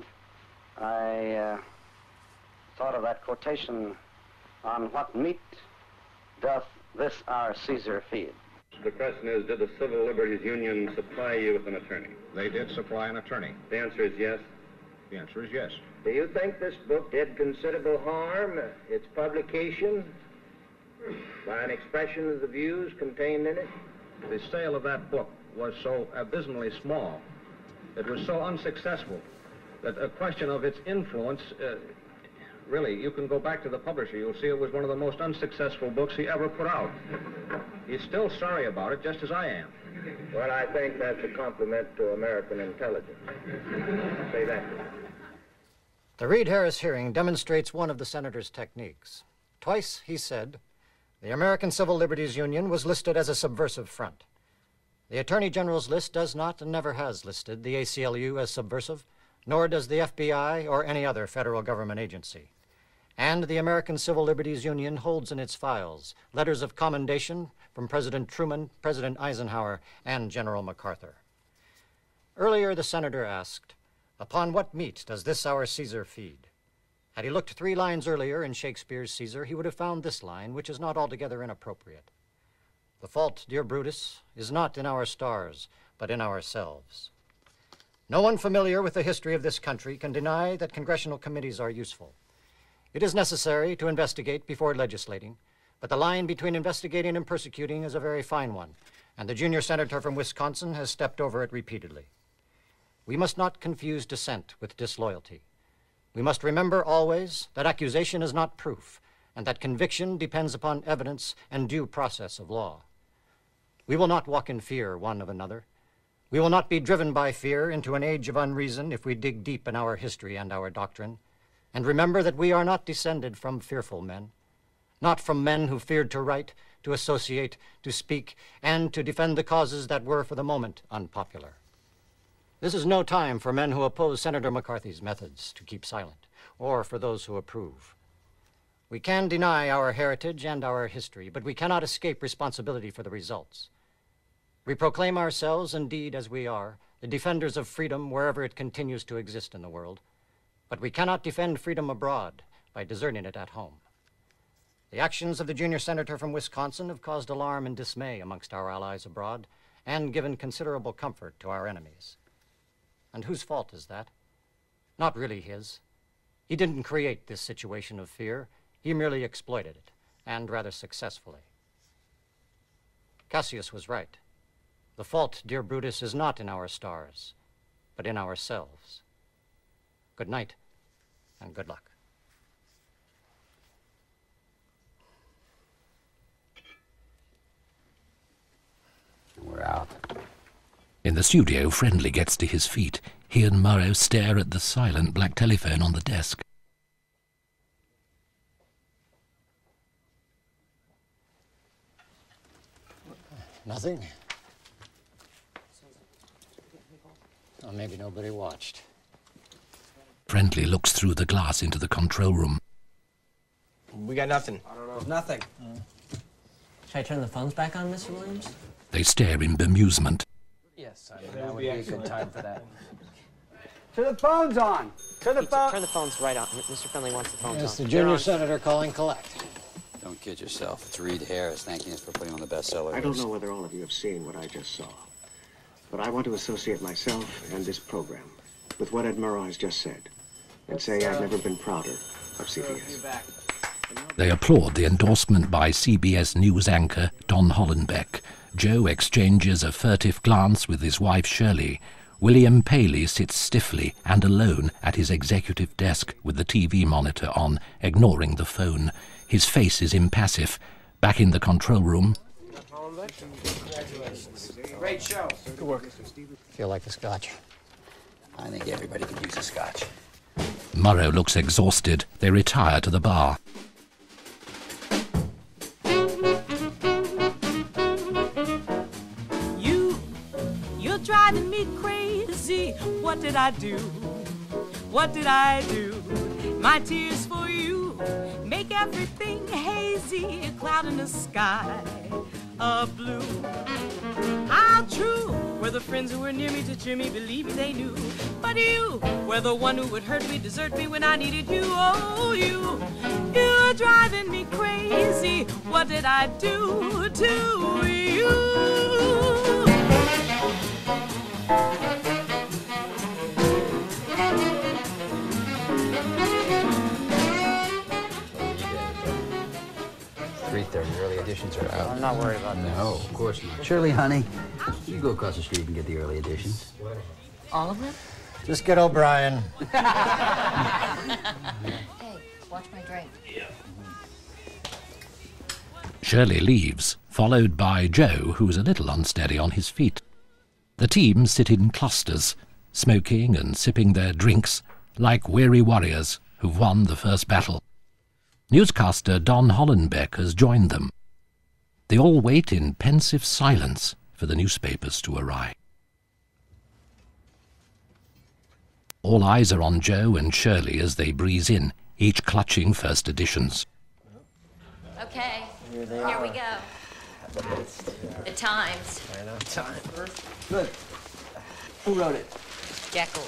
I thought of that quotation, "On what meat doth this our Caesar feed?" The question is, did the Civil Liberties Union supply you with an attorney? They did supply an attorney. The answer is yes. The answer is yes. Do you think this book did considerable harm, its publication, by an expression of the views contained in it? The sale of that book was so abysmally small, it was so unsuccessful, that a question of its influence, really, you can go back to the publisher. You'll see it was one of the most unsuccessful books he ever put out. He's still sorry about it, just as I am. Well, I think that's a compliment to American intelligence. Say that. The Reed-Harris hearing demonstrates one of the senator's techniques. Twice he said, the American Civil Liberties Union was listed as a subversive front. The Attorney General's list does not and never has listed the ACLU as subversive, nor does the FBI or any other federal government agency. And the American Civil Liberties Union holds in its files letters of commendation from President Truman, President Eisenhower, and General MacArthur. Earlier, the senator asked, "Upon what meat does this our Caesar feed?" Had he looked 3 lines earlier in Shakespeare's Caesar, he would have found this line, which is not altogether inappropriate. "The fault, dear Brutus, is not in our stars, but in ourselves." No one familiar with the history of this country can deny that congressional committees are useful. It is necessary to investigate before legislating, but the line between investigating and persecuting is a very fine one, and the junior senator from Wisconsin has stepped over it repeatedly. We must not confuse dissent with disloyalty. We must remember always that accusation is not proof, and that conviction depends upon evidence and due process of law. We will not walk in fear one of another. We will not be driven by fear into an age of unreason if we dig deep in our history and our doctrine, and remember that we are not descended from fearful men, not from men who feared to write, to associate, to speak, and to defend the causes that were for the moment unpopular. This is no time for men who oppose Senator McCarthy's methods to keep silent, or for those who approve. We can deny our heritage and our history, but we cannot escape responsibility for the results. We proclaim ourselves, indeed, as we are, the defenders of freedom wherever it continues to exist in the world, but we cannot defend freedom abroad by deserting it at home. The actions of the junior senator from Wisconsin have caused alarm and dismay amongst our allies abroad and given considerable comfort to our enemies. And whose fault is that? Not really his. He didn't create this situation of fear. He merely exploited it, and rather successfully. Cassius was right. The fault, dear Brutus, is not in our stars, but in ourselves. Good night, and good luck. We're out. In the studio, Friendly gets to his feet. He and Murrow stare at the silent black telephone on the desk. Nothing? Oh, maybe nobody watched. Friendly looks through the glass into the control room. We got nothing. I don't know. Nothing. Should I turn the phones back on, Mr. Williams? They stare in bemusement. Yes, I mean, that would be a good time for that. Turn the phones on. Turn the phones. Turn the phones right on. Mr. Friendly wants the phones on. Yes, the junior senator calling collect. Don't kid yourself. It's Reed Harris thanking us for putting on the bestseller I don't know whether all of you have seen what I just saw, but I want to associate myself and this program with what Ed Murrow has just said, and say I've never been prouder of CBS. They applaud the endorsement by CBS News anchor Don Hollenbeck. Joe exchanges a furtive glance with his wife Shirley. William Paley sits stiffly and alone at his executive desk with the TV monitor on, ignoring the phone. His face is impassive. Back in the control room, Congratulations. Great show. Good work. Feel like the scotch. I think everybody could use a scotch. Murrow looks exhausted. They retire to the bar. You're driving me crazy. What did I do? What did I do? My tears for you make everything hazy. A cloud in the sky of blue. How true were the friends who were near me to cheer me, believe me they knew. But you were the one who would hurt me, desert me when I needed you. Oh, you're driving me crazy. What did I do to you? Early editions are out. I'm not worried about that. No, of course not. Shirley, honey, you go across the street and get the early editions. All of them? Just get O'Brien. Hey, watch my drink. Shirley leaves, followed by Joe, who's a little unsteady on his feet. The team sit in clusters, smoking and sipping their drinks like weary warriors who've won the first battle. Newscaster Don Hollenbeck has joined them. They all wait in pensive silence for the newspapers to arrive. All eyes are on Joe and Shirley as they breeze in, each clutching first editions. Okay, here we go. The Times. I know. Time. Good. Who wrote it? Jekyll.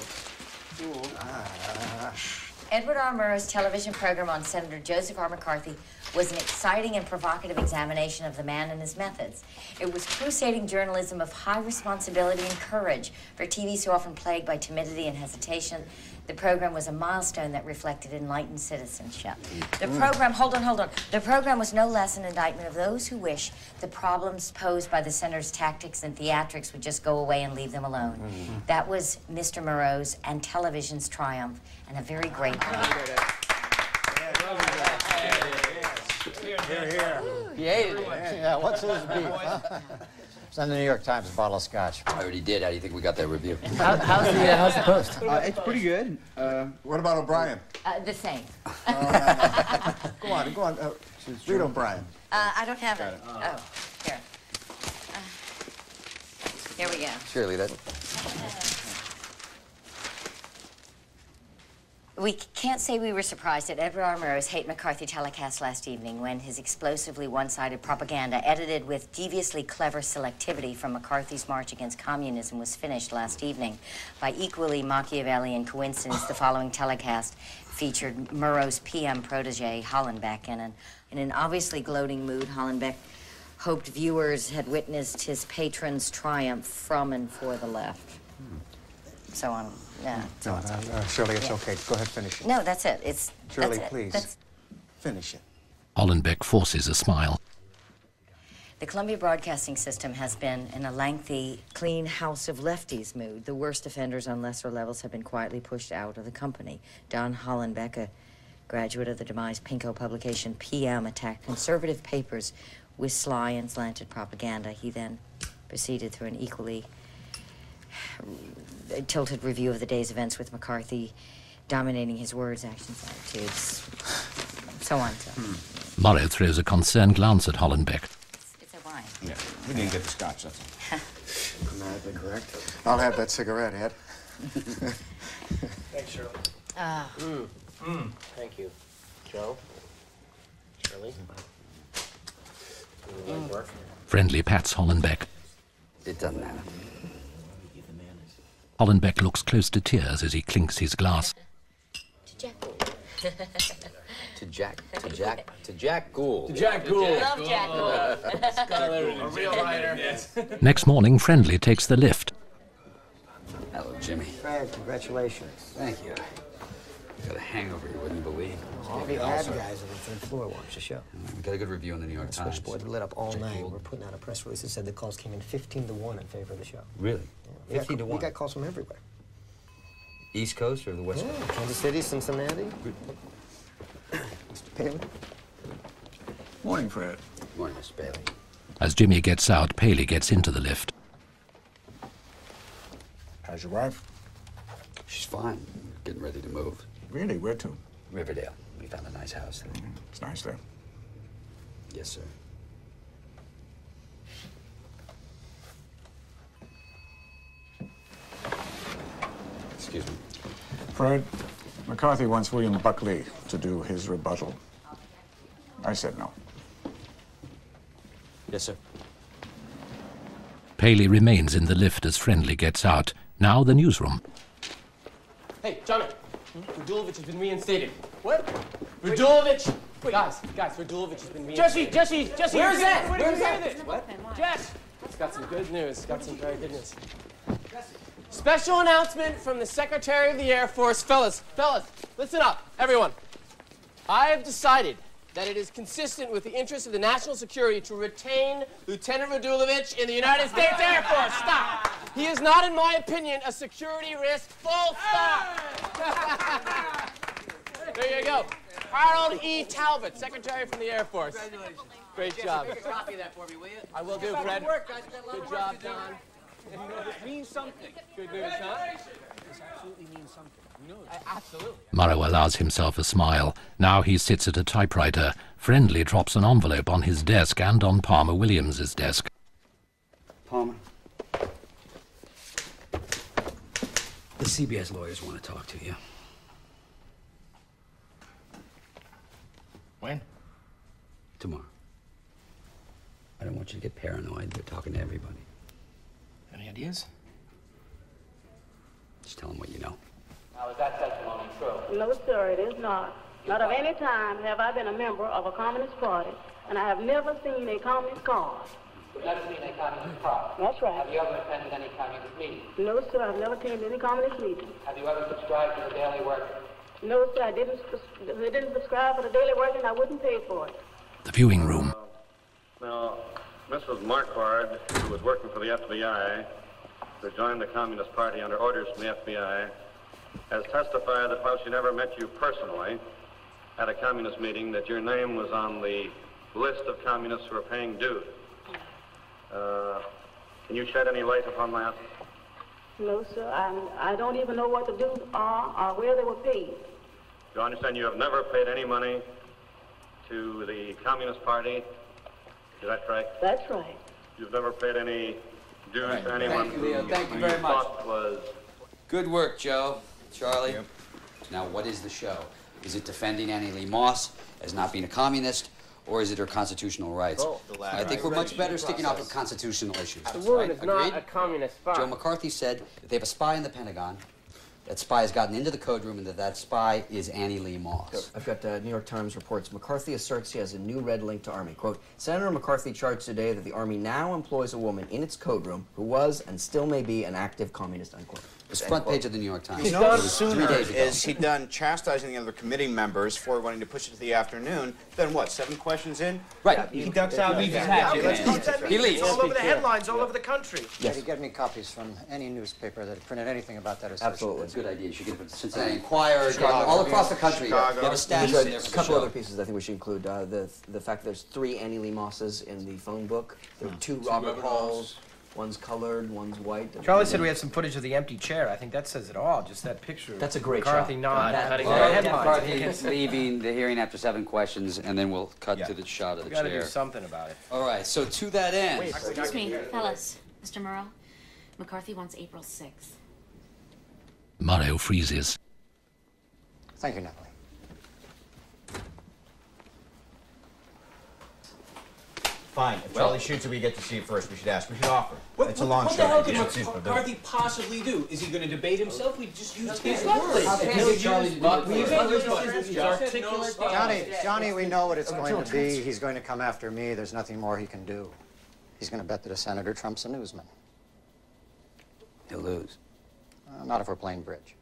Edward R. Murrow's television program on Senator Joseph R. McCarthy was an exciting and provocative examination of the man and his methods. It was crusading journalism of high responsibility and courage for TV so often plagued by timidity and hesitation. The program was a milestone that reflected enlightened citizenship. The program, hold on. The program was no less an indictment of those who wish the problems posed by the senator's tactics and theatrics would just go away and leave them alone. That was Mr. Murrow's and television's triumph, and a very great one. Here. He hated it. Yeah, what's his beef? Huh? Send the New York Times a bottle of scotch. I already did. How do you think we got that review? How's the Post? It's pretty good. What about O'Brien? The same. Go on. Read O'Brien. I don't have it. Oh, here. Here we go. Shirley, that... We can't say we were surprised at Edward R. Murrow's Hate McCarthy telecast last evening when his explosively one-sided propaganda, edited with deviously clever selectivity from McCarthy's march against communism, was finished last evening. By equally Machiavellian coincidence, the following telecast featured Murrow's PM protege, Hollenbeck, in an obviously gloating mood. Hollenbeck hoped viewers had witnessed his patron's triumph from and for the left. So on. Shirley, it's okay. Go ahead, finish it. No, that's it. Shirley, that's please. Finish it. Hollenbeck forces a smile. The Columbia Broadcasting System has been in a lengthy, clean house of lefties mood. The worst offenders on lesser levels have been quietly pushed out of the company. Don Hollenbeck, a graduate of the demised Pinko publication PM, attacked conservative papers with sly and slanted propaganda. He then proceeded through an equally tilted review of the day's events with McCarthy dominating his words, actions, attitudes, so on. Murrow throws a concerned glance at Hollenbeck. It's a wine. Yeah, we didn't get the scotch, that's all. Grammatically correct. I'll have that cigarette, Ed. Thanks, Shirley. Thank you. Joe? Shirley? Work? Friendly pats Hollenbeck. It doesn't matter. Hollenbeck looks close to tears as he clinks his glass. To Jack Gould. To Jack Gould. Love Jack Gould. Scholar, a real writer. Yes. Next morning, Friendly takes the lift. Hello, Jimmy. Fred, congratulations. Thank you. I got a hangover you wouldn't believe. All the ad guys on the third floor watched the show. We got a good review in the New York Times. Switchboard lit up all night. We're putting out a press release that said the calls came in 15-1 in favor of the show. Really? Yeah. 15 to 1. We got calls from everywhere. East Coast or the West Yeah, Coast? Kansas City, Cincinnati. Mr. Paley. Morning, Fred. Morning, Mr. Bailey. As Jimmy gets out, Paley gets into the lift. How's your wife? She's fine. Getting ready to move. Really? Where to? Riverdale. We found a nice house there. It's nice there. Yes, sir. Excuse me. Fred, McCarthy wants William Buckley to do his rebuttal. I said no. Yes, sir. Paley remains in the lift as Friendly gets out. Now the newsroom. Hey, Johnny. Radulovich has been reinstated. What? Radulovich! Guys, Radulovich has been reinstated. Jesse! Where's that? Where's that? What? Jess! It's got some good news. Got some very good news. Special announcement from the Secretary of the Air Force. Fellas, listen up, everyone. I have decided that it is consistent with the interests of the national security to retain Lieutenant Radulovich in the United States Air Force. Stop. He is not, in my opinion, a security risk. Full stop. There you go. Harold E. Talbot, Secretary from the Air Force. Great job. Copy that for me, will you? I will do, Fred. Good job, Don. This means something. Good news, huh? This absolutely means something. You know that. Absolutely. Morrow allows himself a smile. Now he sits at a typewriter. Friendly drops an envelope on his desk and on Palmer Williams's desk. Palmer. The CBS lawyers want to talk to you. When? Tomorrow. I don't want you to get paranoid. They're talking to everybody. Any ideas? Just tell them what you know. Now, is that testimony true? No, sir, it is not. Not of any time have I been a member of a communist party, and I have never seen a communist card. You've never seen a communist card? That's right. Have you ever attended any communist meeting? No, sir, I've never attended any communist meeting. Have you ever subscribed to the Daily Worker? No, sir, I didn't subscribe for the Daily Worker, and I wouldn't pay for it. The viewing room. Now, Mrs. Marquardt, who was working for the FBI, who joined the Communist Party under orders from the FBI, has testified that while she never met you personally at a communist meeting, that your name was on the list of communists who are paying dues. Can you shed any light upon that? No, sir, I don't even know what the dues are or where they were paid. Do you understand you have never paid any money to the Communist Party? Is that correct? That's right. You've never paid any dues to anyone Thank you, Leo. Thank you who very you much. thought was... Good work, Joe. Charlie. Now, what is the show? Is it defending Annie Lee Moss as not being a communist, or is it her constitutional rights? Both. The latter. I think we're much better sticking off with constitutional issues. The woman right? is not Agreed? a communist spy. Joe McCarthy said that they have a spy in the Pentagon. That spy has gotten into the code room, and that spy is Annie Lee Moss. I've got New York Times reports. McCarthy asserts he has a new red link to Army. Quote, Senator McCarthy charged today that the Army now employs a woman in its code room who was and still may be an active communist, unquote. It's front page of the New York Times. You It know, was sooner 3 days ago. is he done chastising the other committee members for wanting to push it to the afternoon, then what, 7 questions in? Right. He ducks out, leaves his Yeah, hat. okay. Let's Let's keep keep He it. leaves. It's all over the headlines, all over the country. Yes. Get me copies from any newspaper that printed anything about that assertion. Absolutely. It's a good idea. You should get the Cincinnati Inquirer, all across the country. Chicago. You have a status There's in there a for the couple show. other pieces I think we should include. The fact that there's 3 Annie Lee Mosses in the phone book. There are 2 Robert Halls. One's colored, one's white. Charlie said we had some footage of the empty chair. I think that says it all. Just that picture. That's a great McCarthy shot. nod, cutting the McCarthy headlines. leaving the hearing after 7 questions, and then we'll cut to the shot of the We got to chair. do something about it. All right, so to that end. Excuse me, fellas. Mr. Murrow, McCarthy wants April 6th. Morrow freezes. Thank you, Natalie. Fine. If Charlie shoots it, we get to see it first. We should ask. We should offer. It's a long What the shot. hell could McCarthy possibly do? Is he going to debate himself? We just use his words. Johnny, we know what it's going to be. He's going to come after me. There's nothing more he can do. He's going to bet that a senator trumps a newsman. He'll lose. Not if we're playing bridge.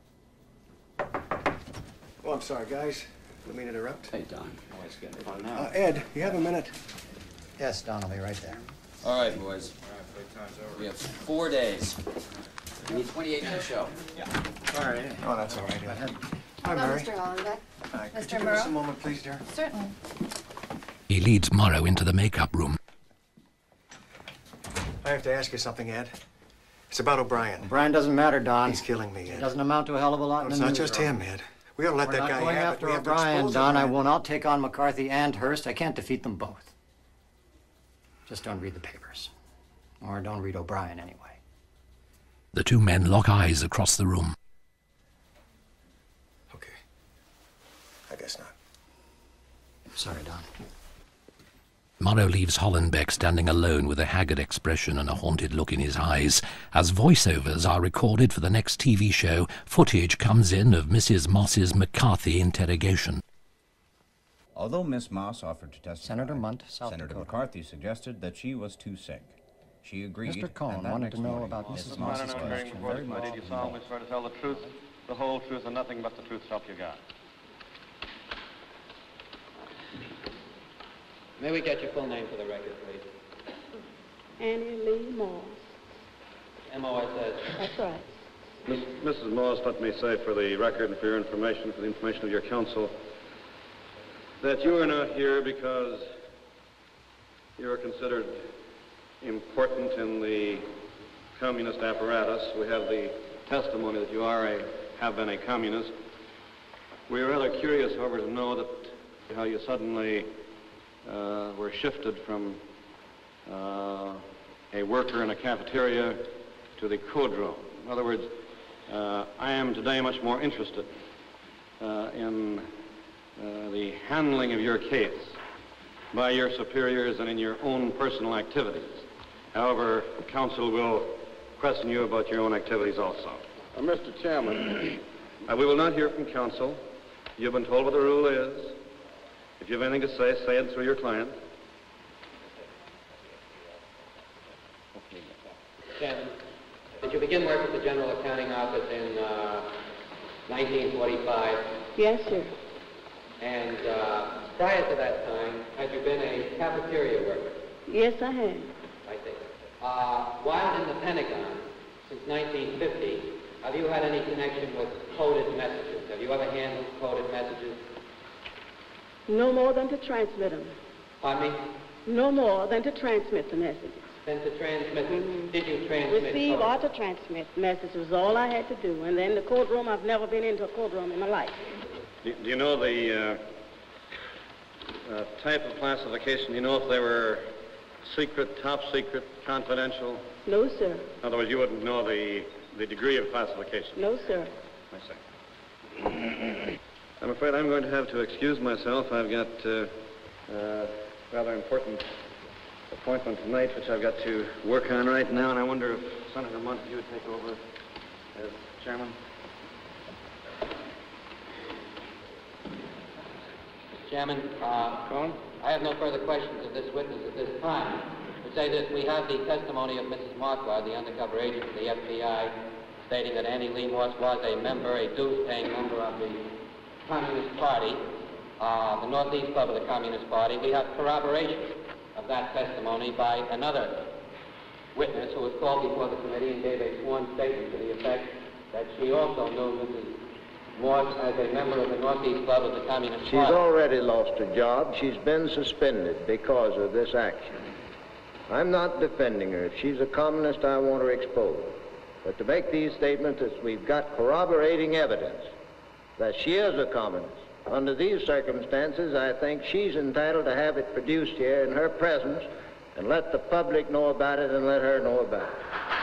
Oh, I'm sorry, guys. Let me interrupt. Hey, Don. Always getting fun now. Ed, you have a minute? Yes, Don, I'll be right there. All right, boys. We have 4 days. We need 28 to show. Yeah. All right. Oh, that's all right. Go ahead. Hi, Hello, Mary. Mr. Hollenbeck. Hi. Could Mr. you give us a Murrow? moment, please, dear? Certainly. He leads Morrow into the makeup room. I have to ask you something, Ed. It's about O'Brien. O'Brien doesn't matter, Don. He's killing me, Ed. It doesn't amount to a hell of a lot in It's the not just newsroom. him, Ed. We ought to let We're that not guy going have it. after We have to O'Brien, expose Don. I O'Brien. will not take on McCarthy and Hearst. I can't defeat them both. Just don't read the papers. Or don't read O'Brien anyway. The two men lock eyes across the room. Okay. I guess not. Sorry, Don. Morrow leaves Hollenbeck standing alone with a haggard expression and a haunted look in his eyes. As voiceovers are recorded for the next TV show, footage comes in of Mrs. Moss's McCarthy interrogation. Although Miss Moss offered to testify, Senator Munt, South Senator Dakota. McCarthy suggested that she was too sick. She agreed. Mr. Cohn and that wanted next to know morning, about Mrs. Mrs. Moss's Moss's question very much Did you solemnly swear to tell the truth, the whole truth, and nothing but the truth, so help you God? May we get your full name for the record, please? Annie Lee Moss. M-O-S-S. That's right. Mrs. Moss, let me say for the record and for your information, for the information of your counsel, that you are not here because you are considered important in the communist apparatus. We have the testimony that you have been a communist. We are rather curious, however, to know that how you suddenly were shifted from a worker in a cafeteria to the code room. In other words, I am today much more interested in the handling of your case by your superiors and in your own personal activities. However, counsel will question you about your own activities also. Mr. Chairman, we will not hear from counsel. You've been told what the rule is. If you have anything to say it through your client. Chairman, did you begin work at the General Accounting Office in 1945? Yes, sir. And prior to that time, had you been a cafeteria worker? Yes, I have. I see. While in the Pentagon, since 1950, have you had any connection with coded messages? Have you ever handled coded messages? No more than to transmit them. Pardon me? No more than to transmit the messages. Then to transmit, did you transmit? Receive coded? or to transmit messages was all I had to do. And then the courtroom, I've never been into a courtroom in my life. Do you know the type of classification? Do you know if they were secret, top secret, confidential? No, sir. In other words, you wouldn't know the degree of classification? No, sir. I see. I'm afraid I'm going to have to excuse myself. I've got a rather important appointment tonight, which I've got to work on right now, and I wonder if Senator Munt, you would take over as chairman? Chairman, I have no further questions of this witness at this time. To say that we have the testimony of Mrs. Marquardt, the undercover agent of the FBI, stating that Annie Lee Moss was a member, a dues-paying member of the Communist Party, the Northeast Club of the Communist Party. We have corroboration of that testimony by another witness who was called before the committee and gave a sworn statement to the effect that she also knew Mrs. Moss as a member of the Northeast Club of the Communist She's Party. already lost her job. She's been suspended because of this action. I'm not defending her. If she's a communist, I want her exposed. But to make these statements, we've got corroborating evidence that she is a communist. Under these circumstances, I think she's entitled to have it produced here in her presence and let the public know about it and let her know about it.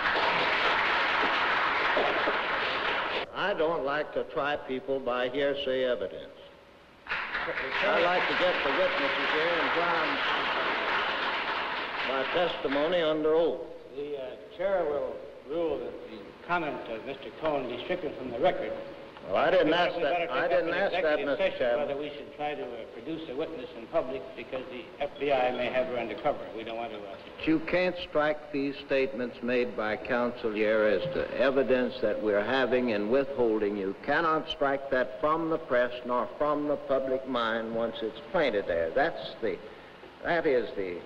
I don't like to try people by hearsay evidence. I like to get the witnesses here and try them. my testimony under oath. The chair will rule that the comment of Mr. Cohen be stricken from the record. Well, I didn't ask that. I didn't ask that, Mr. Chairman. Whether we should try to produce a witness in public because the FBI may have her undercover. We don't want to. You can't strike these statements made by counsel here as to evidence that we're having and withholding. You cannot strike that from the press nor from the public mind once it's planted there. That is the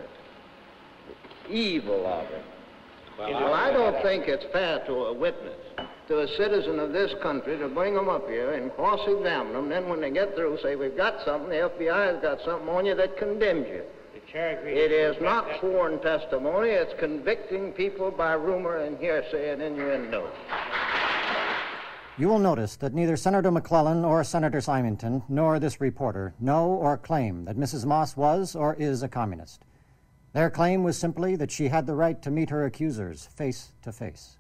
evil of it. Well, I don't think it's fair to a witness, to a citizen of this country, to bring them up here and cross-examine them. Then when they get through, say, we've got something, the FBI has got something on you that condemns you. The chair agrees. It is not sworn testimony. It's convicting people by rumor and hearsay and innuendo. You will notice that neither Senator McClellan or Senator Symington nor this reporter know or claim that Mrs. Moss was or is a communist. Their claim was simply that she had the right to meet her accusers face to face.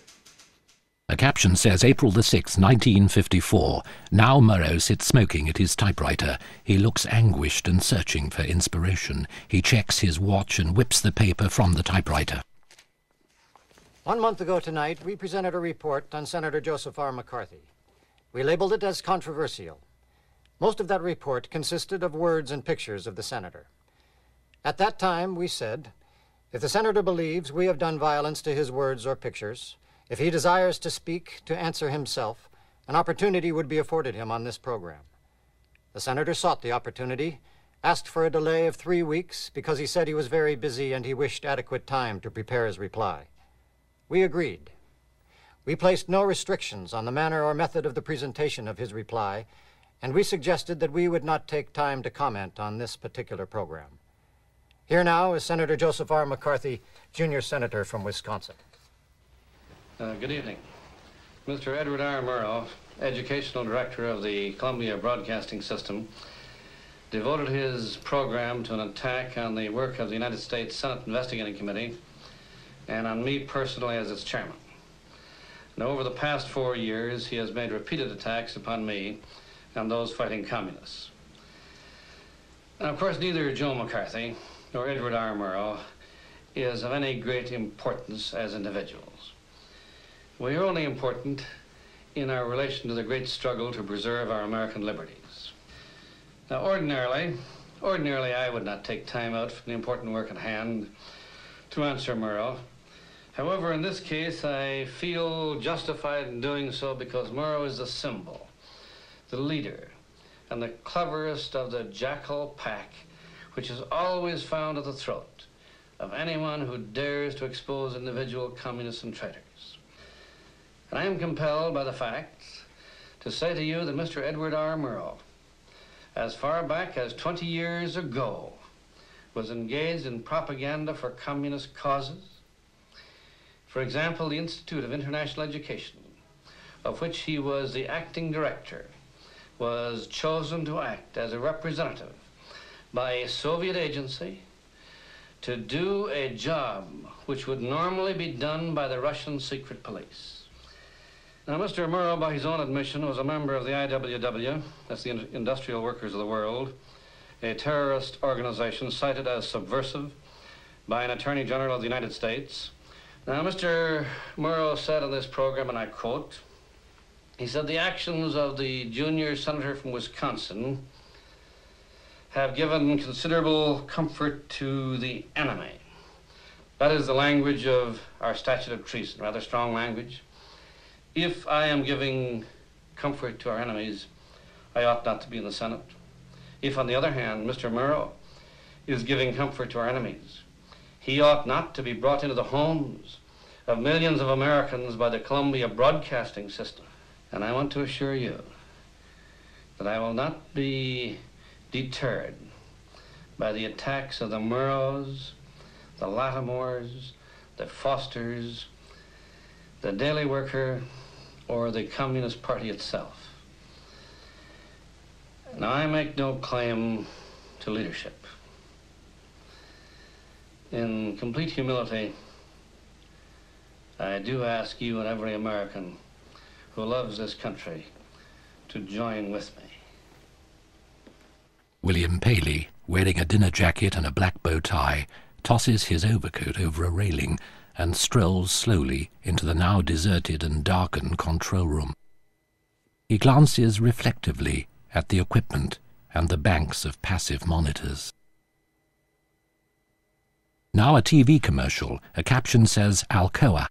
The caption says April the 6th, 1954. Now Murrow sits smoking at his typewriter. He looks anguished and searching for inspiration. He checks his watch and whips the paper from the typewriter. 1 month ago tonight, we presented a report on Senator Joseph R. McCarthy. We labeled it as controversial. Most of that report consisted of words and pictures of the senator. At that time, we said, if the senator believes we have done violence to his words or pictures, if he desires to speak, to answer himself, an opportunity would be afforded him on this program. The senator sought the opportunity, asked for a delay of 3 weeks because he said he was very busy and he wished adequate time to prepare his reply. We agreed. We placed no restrictions on the manner or method of the presentation of his reply, and we suggested that we would not take time to comment on this particular program. Here now is Senator Joseph R. McCarthy, Junior Senator from Wisconsin. Good evening. Mr. Edward R. Murrow, Educational Director of the Columbia Broadcasting System, devoted his program to an attack on the work of the United States Senate Investigating Committee and on me personally as its chairman. Now, over the past 4 years, he has made repeated attacks upon me and those fighting communists. Now, of course, neither Joe McCarthy nor Edward R. Murrow is of any great importance as individuals. We are only important in our relation to the great struggle to preserve our American liberties. Now, ordinarily, I would not take time out from the important work at hand to answer Murrow. However, in this case, I feel justified in doing so because Murrow is the symbol, the leader, and the cleverest of the jackal pack, which is always found at the throat of anyone who dares to expose individual communists and traitors. And I am compelled by the facts to say to you that Mr. Edward R. Murrow, as far back as 20 years ago, was engaged in propaganda for communist causes. For example, the Institute of International Education, of which he was the acting director, was chosen to act as a representative by a Soviet agency to do a job which would normally be done by the Russian secret police. Now, Mr. Murrow, by his own admission, was a member of the IWW, that's the Industrial Workers of the World, a terrorist organization cited as subversive by an Attorney General of the United States. Now, Mr. Murrow said on this program, and I quote, he said, the actions of the junior senator from Wisconsin have given considerable comfort to the enemy. That is the language of our statute of treason, rather strong language. If I am giving comfort to our enemies, I ought not to be in the Senate. If, on the other hand, Mr. Murrow is giving comfort to our enemies, he ought not to be brought into the homes of millions of Americans by the Columbia Broadcasting System. And I want to assure you that I will not be deterred by the attacks of the Murrows, the Lattimores, the Fosters, the Daily Worker, or the Communist Party itself. Now, I make no claim to leadership. In complete humility, I do ask you and every American who loves this country to join with me. William Paley, wearing a dinner jacket and a black bow tie, tosses his overcoat over a railing, and strolls slowly into the now deserted and darkened control room. He glances reflectively at the equipment and the banks of passive monitors. Now a TV commercial. A caption says Alcoa.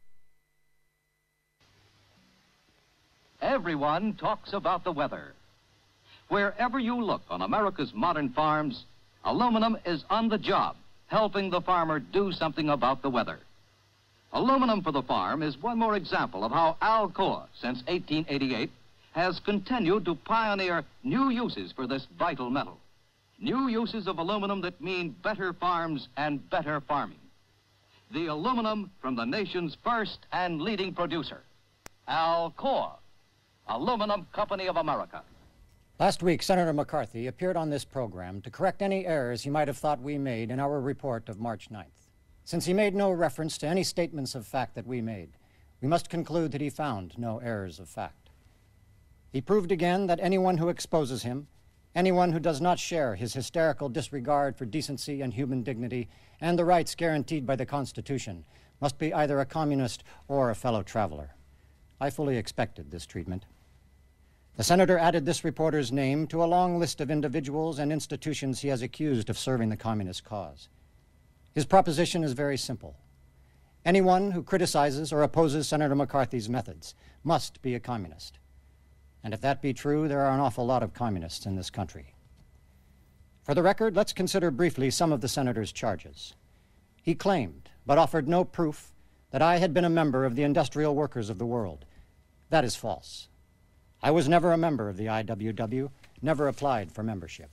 Everyone talks about the weather. Wherever you look on America's modern farms, aluminum is on the job, helping the farmer do something about the weather. Aluminum for the farm is one more example of how Alcoa, since 1888, has continued to pioneer new uses for this vital metal. New uses of aluminum that mean better farms and better farming. The aluminum from the nation's first and leading producer, Alcoa, Aluminum Company of America. Last week, Senator McCarthy appeared on this program to correct any errors he might have thought we made in our report of March 9th. Since he made no reference to any statements of fact that we made, we must conclude that he found no errors of fact. He proved again that anyone who exposes him, anyone who does not share his hysterical disregard for decency and human dignity and the rights guaranteed by the Constitution, must be either a communist or a fellow traveler. I fully expected this treatment. The senator added this reporter's name to a long list of individuals and institutions he has accused of serving the communist cause. His proposition is very simple. Anyone who criticizes or opposes Senator McCarthy's methods must be a communist. And if that be true, there are an awful lot of communists in this country. For the record, let's consider briefly some of the senator's charges. He claimed, but offered no proof, that I had been a member of the Industrial Workers of the World. That is false. I was never a member of the IWW, never applied for membership.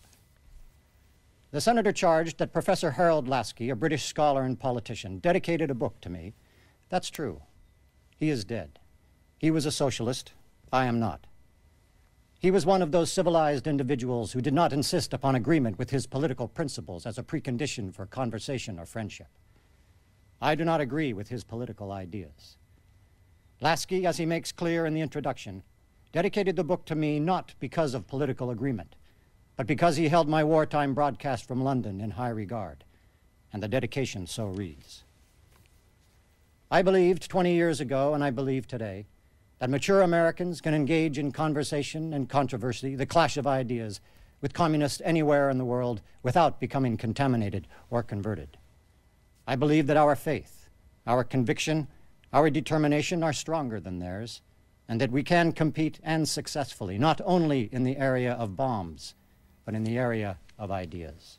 The senator charged that Professor Harold Laski, a British scholar and politician, dedicated a book to me. That's true. He is dead. He was a socialist. I am not. He was one of those civilized individuals who did not insist upon agreement with his political principles as a precondition for conversation or friendship. I do not agree with his political ideas. Lasky, as he makes clear in the introduction, dedicated the book to me not because of political agreement, but because he held my wartime broadcast from London in high regard, and the dedication so reads. I believed 20 years ago, and I believe today, that mature Americans can engage in conversation and controversy, the clash of ideas, with communists anywhere in the world without becoming contaminated or converted. I believe that our faith, our conviction, our determination are stronger than theirs, and that we can compete and successfully, not only in the area of bombs, but in the area of ideas.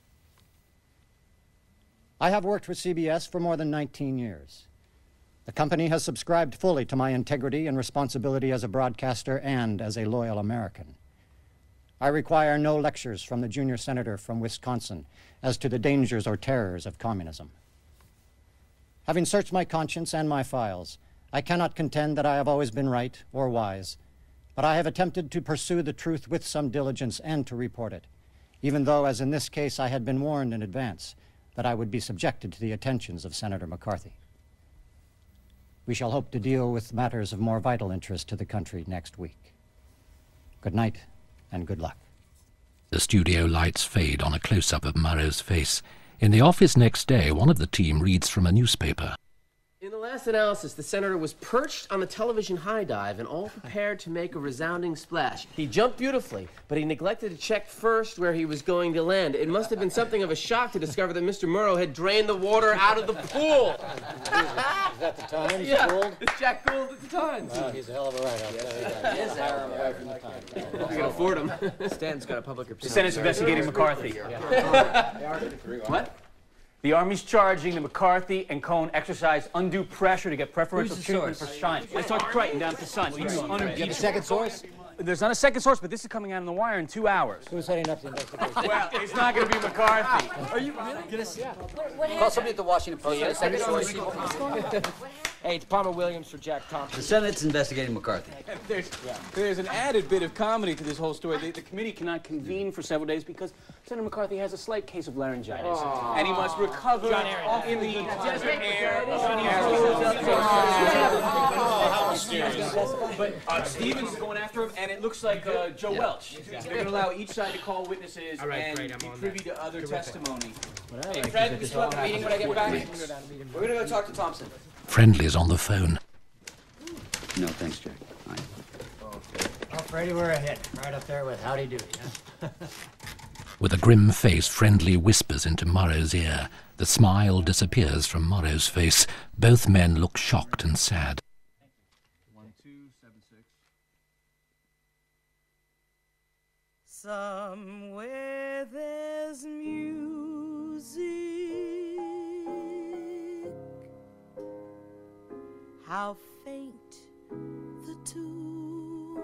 I have worked with CBS for more than 19 years. The company has subscribed fully to my integrity and responsibility as a broadcaster and as a loyal American. I require no lectures from the junior senator from Wisconsin as to the dangers or terrors of communism. Having searched my conscience and my files, I cannot contend that I have always been right or wise, but I have attempted to pursue the truth with some diligence and to report it, even though, as in this case, I had been warned in advance that I would be subjected to the attentions of Senator McCarthy. We shall hope to deal with matters of more vital interest to the country next week. Good night, and good luck. The studio lights fade on a close-up of Murrow's face. In the office next day, one of the team reads from a newspaper. In the last analysis, the senator was perched on the television high dive and all prepared to make a resounding splash. He jumped beautifully, but he neglected to check first where he was going to land. It must have been something of a shock to discover that Mr. Murrow had drained the water out of the pool. Is that the Times? Yeah, Gould? it's Jack Gould at the Times. Well, he's a hell of a writer, I'll tell you that. He is Hire him away from the Times. I can afford him. Stan's got a public The Senate's investigating McCarthy. What? The Army's charging that McCarthy and Cohn exercise undue pressure to get preferential treatment for Stein. I talked to Crichton down at the Sun. He's You have a second source? There's not a second source, but this is coming out on the wire in 2 hours. Who's heading up the investigation? Well, it's not going to be McCarthy. Are you really? Yeah. Call somebody at the Washington Post. Second source. Hey, it's Palmer Williams for Jack Thompson. The Senate's investigating McCarthy. There's an added bit of comedy to this whole story. The committee cannot convene for several days because Senator McCarthy has a slight case of laryngitis. And he must recover in the desert air. But Stevens is going after him, and it looks like Joe Welch. They're going to allow each side to call witnesses and be privy to other testimony. Hey, Fred, we still have a meeting when I get back. We're going to go talk to Thompson. Friendly's on the phone. No, thanks, Jack. Oh, Freddie, we're ahead. Right up there with howdy doody, huh? With a grim face, Friendly whispers into Morrow's ear. The smile disappears from Morrow's face. Both men look shocked and sad. 1276. Somewhere there's music. How faint the tune.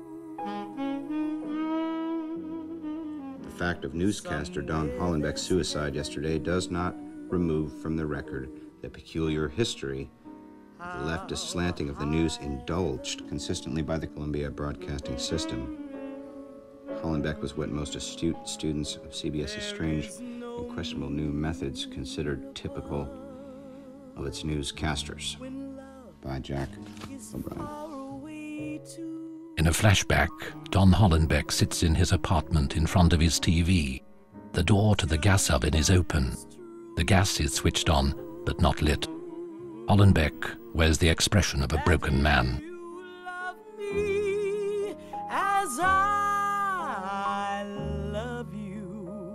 The fact of newscaster Don Hollenbeck's suicide yesterday does not remove from the record the peculiar history, the leftist slanting of the news indulged consistently by the Columbia Broadcasting System. Hollenbeck was what most astute students of CBS's strange and questionable new methods considered typical of its newscasters. By Jack O'Brien. In a flashback, Don Hollenbeck sits in his apartment in front of his TV. The door to the gas oven is open. The gas is switched on, but not lit. Hollenbeck wears the expression of a broken man. As I love you.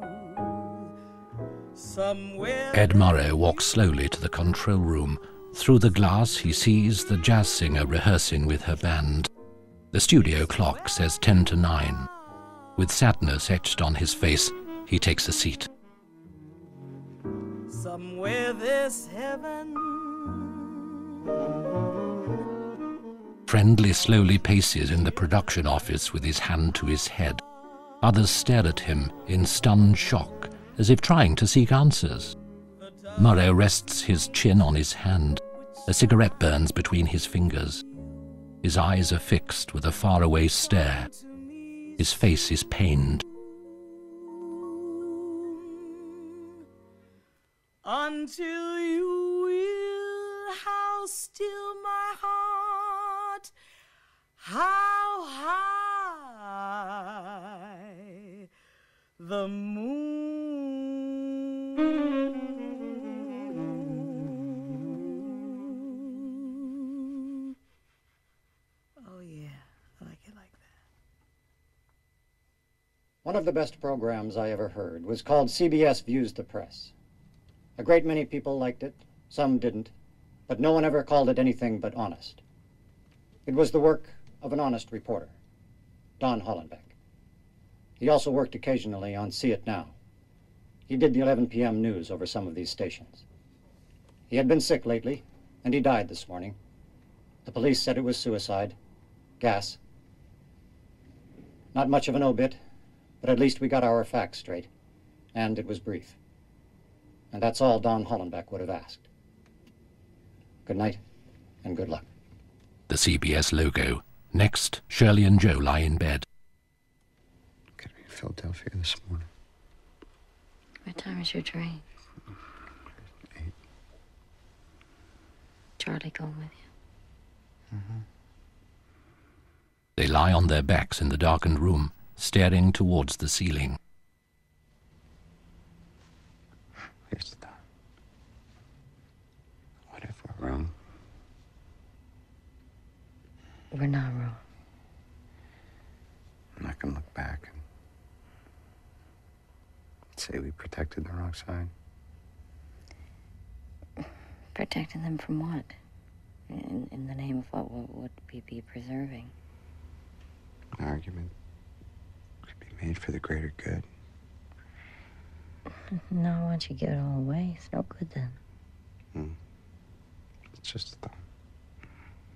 Somewhere Ed Morrow walks slowly to the control room. Through the glass, he sees the jazz singer rehearsing with her band. The studio clock says 10 to 9. With sadness etched on his face, he takes a seat. somewhere there's heaven. Friendly slowly paces in the production office with his hand to his head. Others stare at him in stunned shock, as if trying to seek answers. Morrow rests his chin on his hand. A cigarette burns between his fingers. His eyes are fixed with a faraway stare. His face is pained. Until you will, how still my heart, how high the moon. Oh yeah, I like it like that. One of the best programs I ever heard was called CBS Views the Press. A great many people liked it, some didn't, but no one ever called it anything but honest. It was the work of an honest reporter, Don Hollenbeck. He also worked occasionally on See It Now. He did the 11 p.m. news over some of these stations. He had been sick lately, and he died this morning. The police said it was suicide, gas. Not much of an obit, but at least we got our facts straight, and it was brief. And that's all Don Hollenbeck would have asked. Good night, and good luck. The CBS logo. Next, Shirley and Joe lie in bed. Get me to Philadelphia this morning. What time is your train? 8. Charlie going with you? Mm-hmm. They lie on their backs in the darkened room, staring towards the ceiling. Here's the thought. What if we're wrong? We're not wrong. And I can look back and say we protected the wrong side. Protecting them from what? In the name of what would we be preserving? An argument could be made for the greater good. No, once you give it all away, it's no good then. It's just a thought.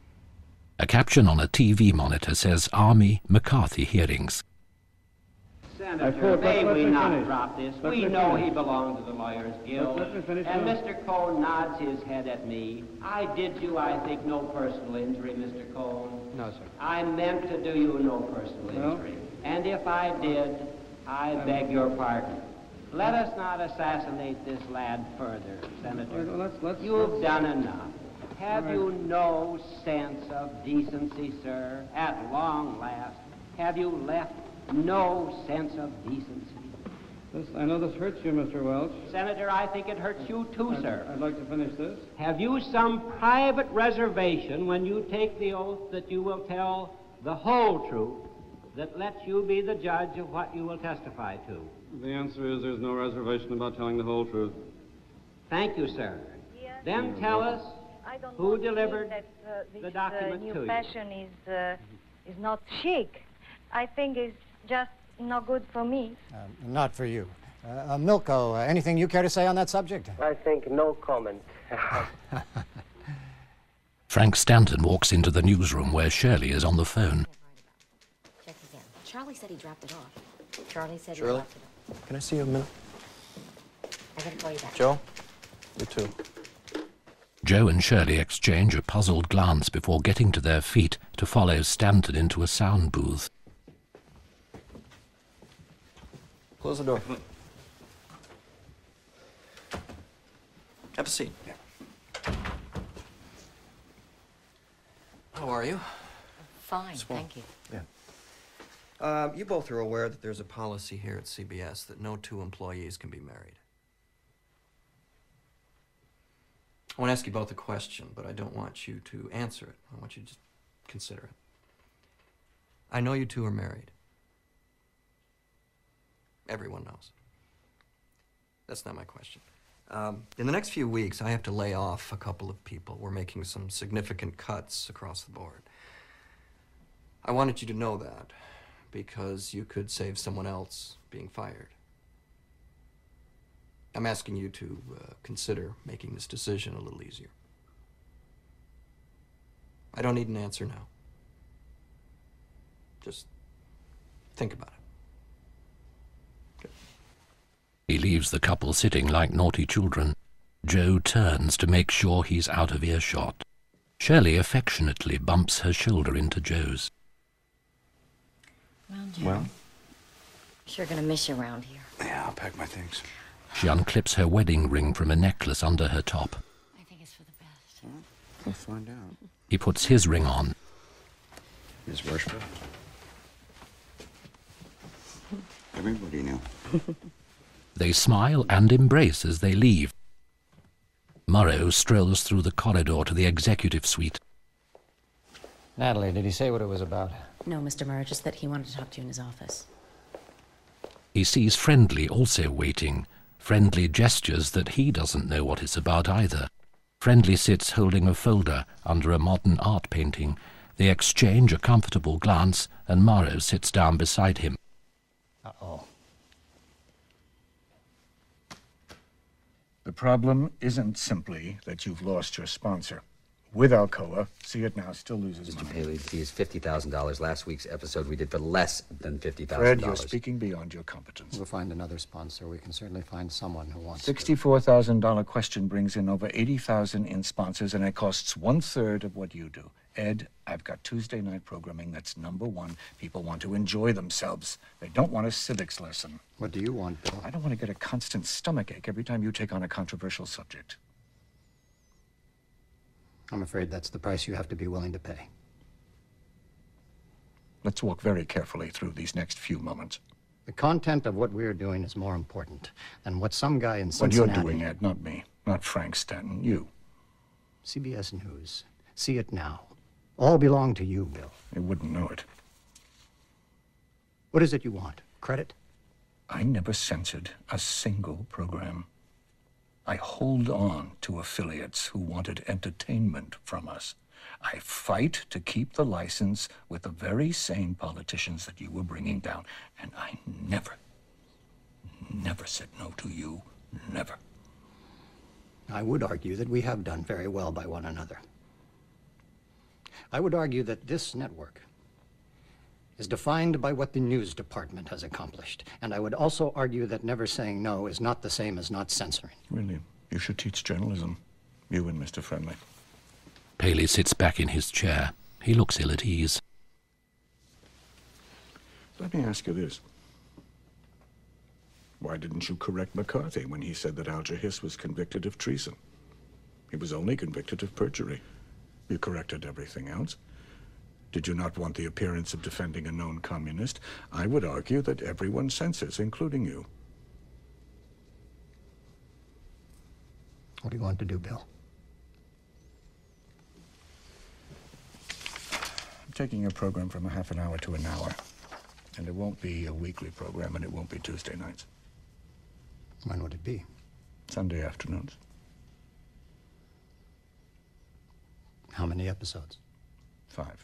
A caption on a TV monitor says Army McCarthy hearings. Senator, may we not drop this? We know he belonged to the Lawyers Guild. Let me finish. And Mr. Cohn nods his head at me. I did you, I think, no personal injury, Mr. Cohn. No, sir. I meant to do you no personal injury. And if I did, I beg your pardon. Let us not assassinate this lad further, Senator. You've done enough. Have you no sense of decency, sir? At long last, have you left no sense of decency? I know this hurts you, Mr. Welch. Senator, I think it hurts you too, sir. I'd like to finish this. Have you some private reservation when you take the oath that you will tell the whole truth that lets you be the judge of what you will testify to? The answer is there's no reservation about telling the whole truth. Thank you, sir. Then tell us who delivered the document new to you. fashion is not chic. I think it's just not good for me. Not for you. Milko, anything you care to say on that subject? I think no comment. Frank Stanton walks into the newsroom where Shirley is on the phone. Check again. Charlie said he dropped it off. Charlie said he Shirley, dropped it off. can I see you a minute? I gotta call you back. Joe, you too. Joe and Shirley exchange a puzzled glance before getting to their feet to follow Stanton into a sound booth. Close the door. Have a seat. How are you? Fine, thank you. Yeah. You both are aware that there's a policy here at CBS that no two employees can be married. I want to ask you both a question, but I don't want you to answer it. I want you to just consider it. I know you two are married. Everyone knows. That's not my question. In the next few weeks, I have to lay off a couple of people. We're making some significant cuts across the board. I wanted you to know that because you could save someone else being fired. I'm asking you to consider making this decision a little easier. I don't need an answer now. Just think about it. He leaves the couple sitting like naughty children. Joe turns to make sure he's out of earshot. Shirley affectionately bumps her shoulder into Joe's. Well, Joe. Well? Sure gonna miss you around here. Yeah, I'll pack my things. She unclips her wedding ring from a necklace under her top. I think it's for the best. We'll find out. He puts his ring on. Miss Worship. Everybody knew. They smile and embrace as they leave. Morrow strolls through the corridor to the executive suite. Natalie, did he say what it was about? No, Mr. Murrow, just that he wanted to talk to you in his office. He sees Friendly also waiting. Friendly gestures that he doesn't know what it's about either. Friendly sits holding a folder under a modern art painting. They exchange a comfortable glance, and Morrow sits down beside him. Uh-oh. The problem isn't simply that you've lost your sponsor. With Alcoa, See It Now still loses money. Mr. Paley, he is $50,000. Last week's episode we did for less than $50,000. Fred, you're speaking beyond your competence. We'll find another sponsor. We can certainly find someone who wants $64,000 question brings in over $80,000 in sponsors, and it costs 1/3 of what you do. Ed, I've got Tuesday night programming that's #1. People want to enjoy themselves. They don't want a civics lesson. What do you want, Bill? I don't want to get a constant stomachache every time you take on a controversial subject. I'm afraid that's the price you have to be willing to pay. Let's walk very carefully through these next few moments. The content of what we're doing is more important than what some guy in What Cincinnati... you're doing, Ed, not me. Not Frank Stanton, you. CBS News. See It Now. All belong to you, Bill. You wouldn't know it. What is it you want? Credit? I never censored a single program. I hold on to affiliates who wanted entertainment from us. I fight to keep the license with the very same politicians that you were bringing down. And I never said no to you. Never. I would argue that we have done very well by one another. I would argue that this network is defined by what the news department has accomplished. And I would also argue that never saying no is not the same as not censoring. Really, you should teach journalism. You and Mr. Friendly. Paley sits back in his chair. He looks ill at ease. Let me ask you this. Why didn't you correct McCarthy when he said that Alger Hiss was convicted of treason? He was only convicted of perjury. You corrected everything else. Did you not want the appearance of defending a known communist? I would argue that everyone censors, including you. What do you want to do, Bill? I'm taking your program from a half an hour to an hour. And it won't be a weekly program, and it won't be Tuesday nights. When would it be? Sunday afternoons. How many episodes? 5.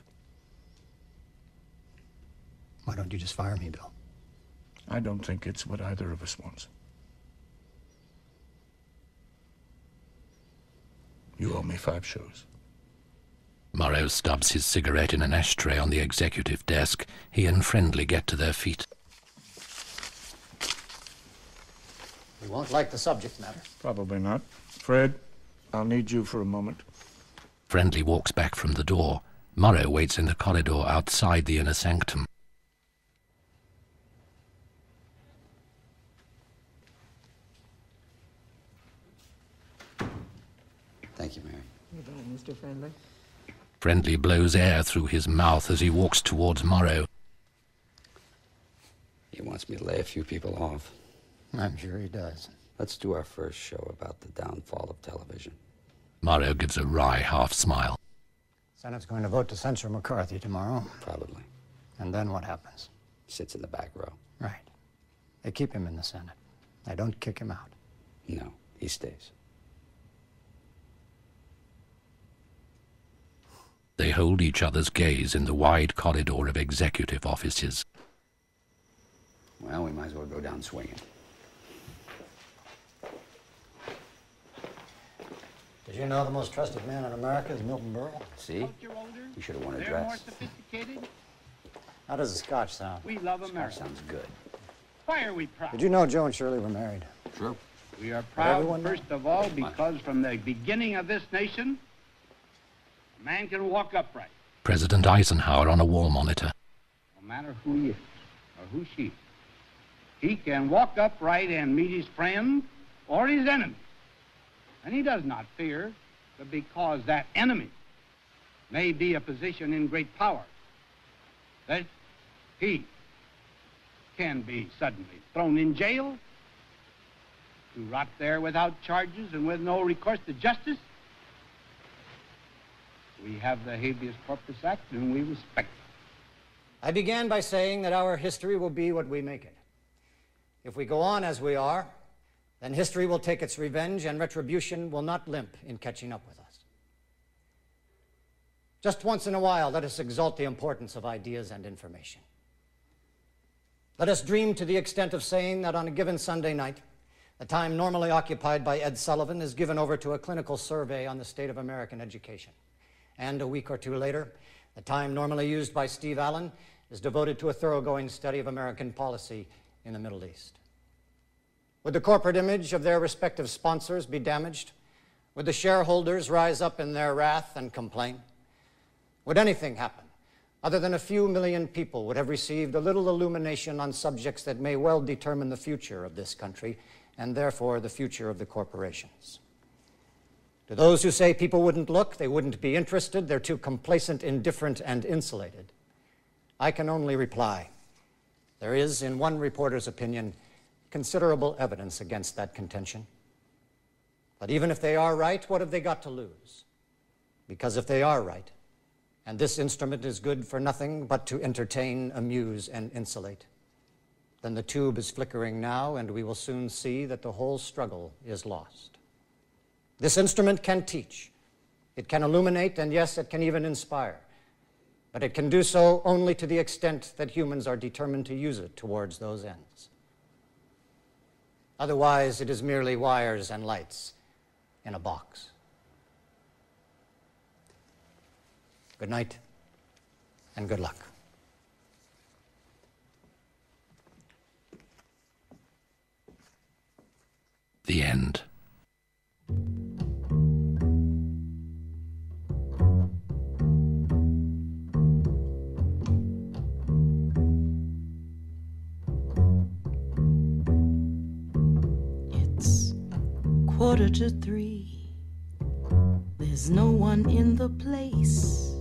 Why don't you just fire me, Bill? I don't think it's what either of us wants. You owe me 5 shows. Morrow stubs his cigarette in an ashtray on the executive desk. He and Friendly get to their feet. You won't like the subject matter. Probably not. Fred, I'll need you for a moment. Friendly walks back from the door. Morrow waits in the corridor outside the inner sanctum. Thank you, Mary. You bet, Mr. Friendly. Friendly blows air through his mouth as he walks towards Morrow. He wants me to lay a few people off. I'm sure he does. Let's do our first show about the downfall of television. Morrow gives a wry half-smile. Senate's going to vote to censor McCarthy tomorrow. Probably. And then what happens? Sits in the back row. Right. They keep him in the Senate. They don't kick him out. No, he stays. They hold each other's gaze in the wide corridor of executive offices. Well, we might as well go down swinging. Did you know the most trusted man in America is Milton Berle? See? You should have worn a They're dress. more sophisticated. How does the Scotch sound? We love America. Sounds good. Why are we proud? Did you know Joe and Shirley were married? True. We are everyone proud, know? first of all, because from the beginning of this nation, a man can walk upright, President Eisenhower on a wall monitor. no matter who he is or who she is. He can walk upright and meet his friend or his enemy. And he does not fear that because that enemy may be a position in great power, that he can be suddenly thrown in jail, to rot there without charges and with no recourse to justice. We have the Habeas Corpus Act, and we respect it. I began by saying that our history will be what we make it. If we go on as we are, then history will take its revenge and retribution will not limp in catching up with us. Just once in a while, let us exalt the importance of ideas and information. Let us dream to the extent of saying that on a given Sunday night, the time normally occupied by Ed Sullivan is given over to a clinical survey on the state of American education. And a week or two later, the time normally used by Steve Allen is devoted to a thoroughgoing study of American policy in the Middle East. Would the corporate image of their respective sponsors be damaged? Would the shareholders rise up in their wrath and complain? Would anything happen other than a few million people would have received a little illumination on subjects that may well determine the future of this country and therefore the future of the corporations? To those who say people wouldn't look, they wouldn't be interested, they're too complacent, indifferent, and insulated, I can only reply, there is, in one reporter's opinion, considerable evidence against that contention. But even if they are right, what have they got to lose? Because if they are right, and this instrument is good for nothing but to entertain, amuse, and insulate, then the tube is flickering now, and we will soon see that the whole struggle is lost. This instrument can teach, it can illuminate, and yes, it can even inspire. But it can do so only to the extent that humans are determined to use it towards those ends. Otherwise, it is merely wires and lights in a box. Good night, and good luck. end. It's 2:45. There's no one in the place.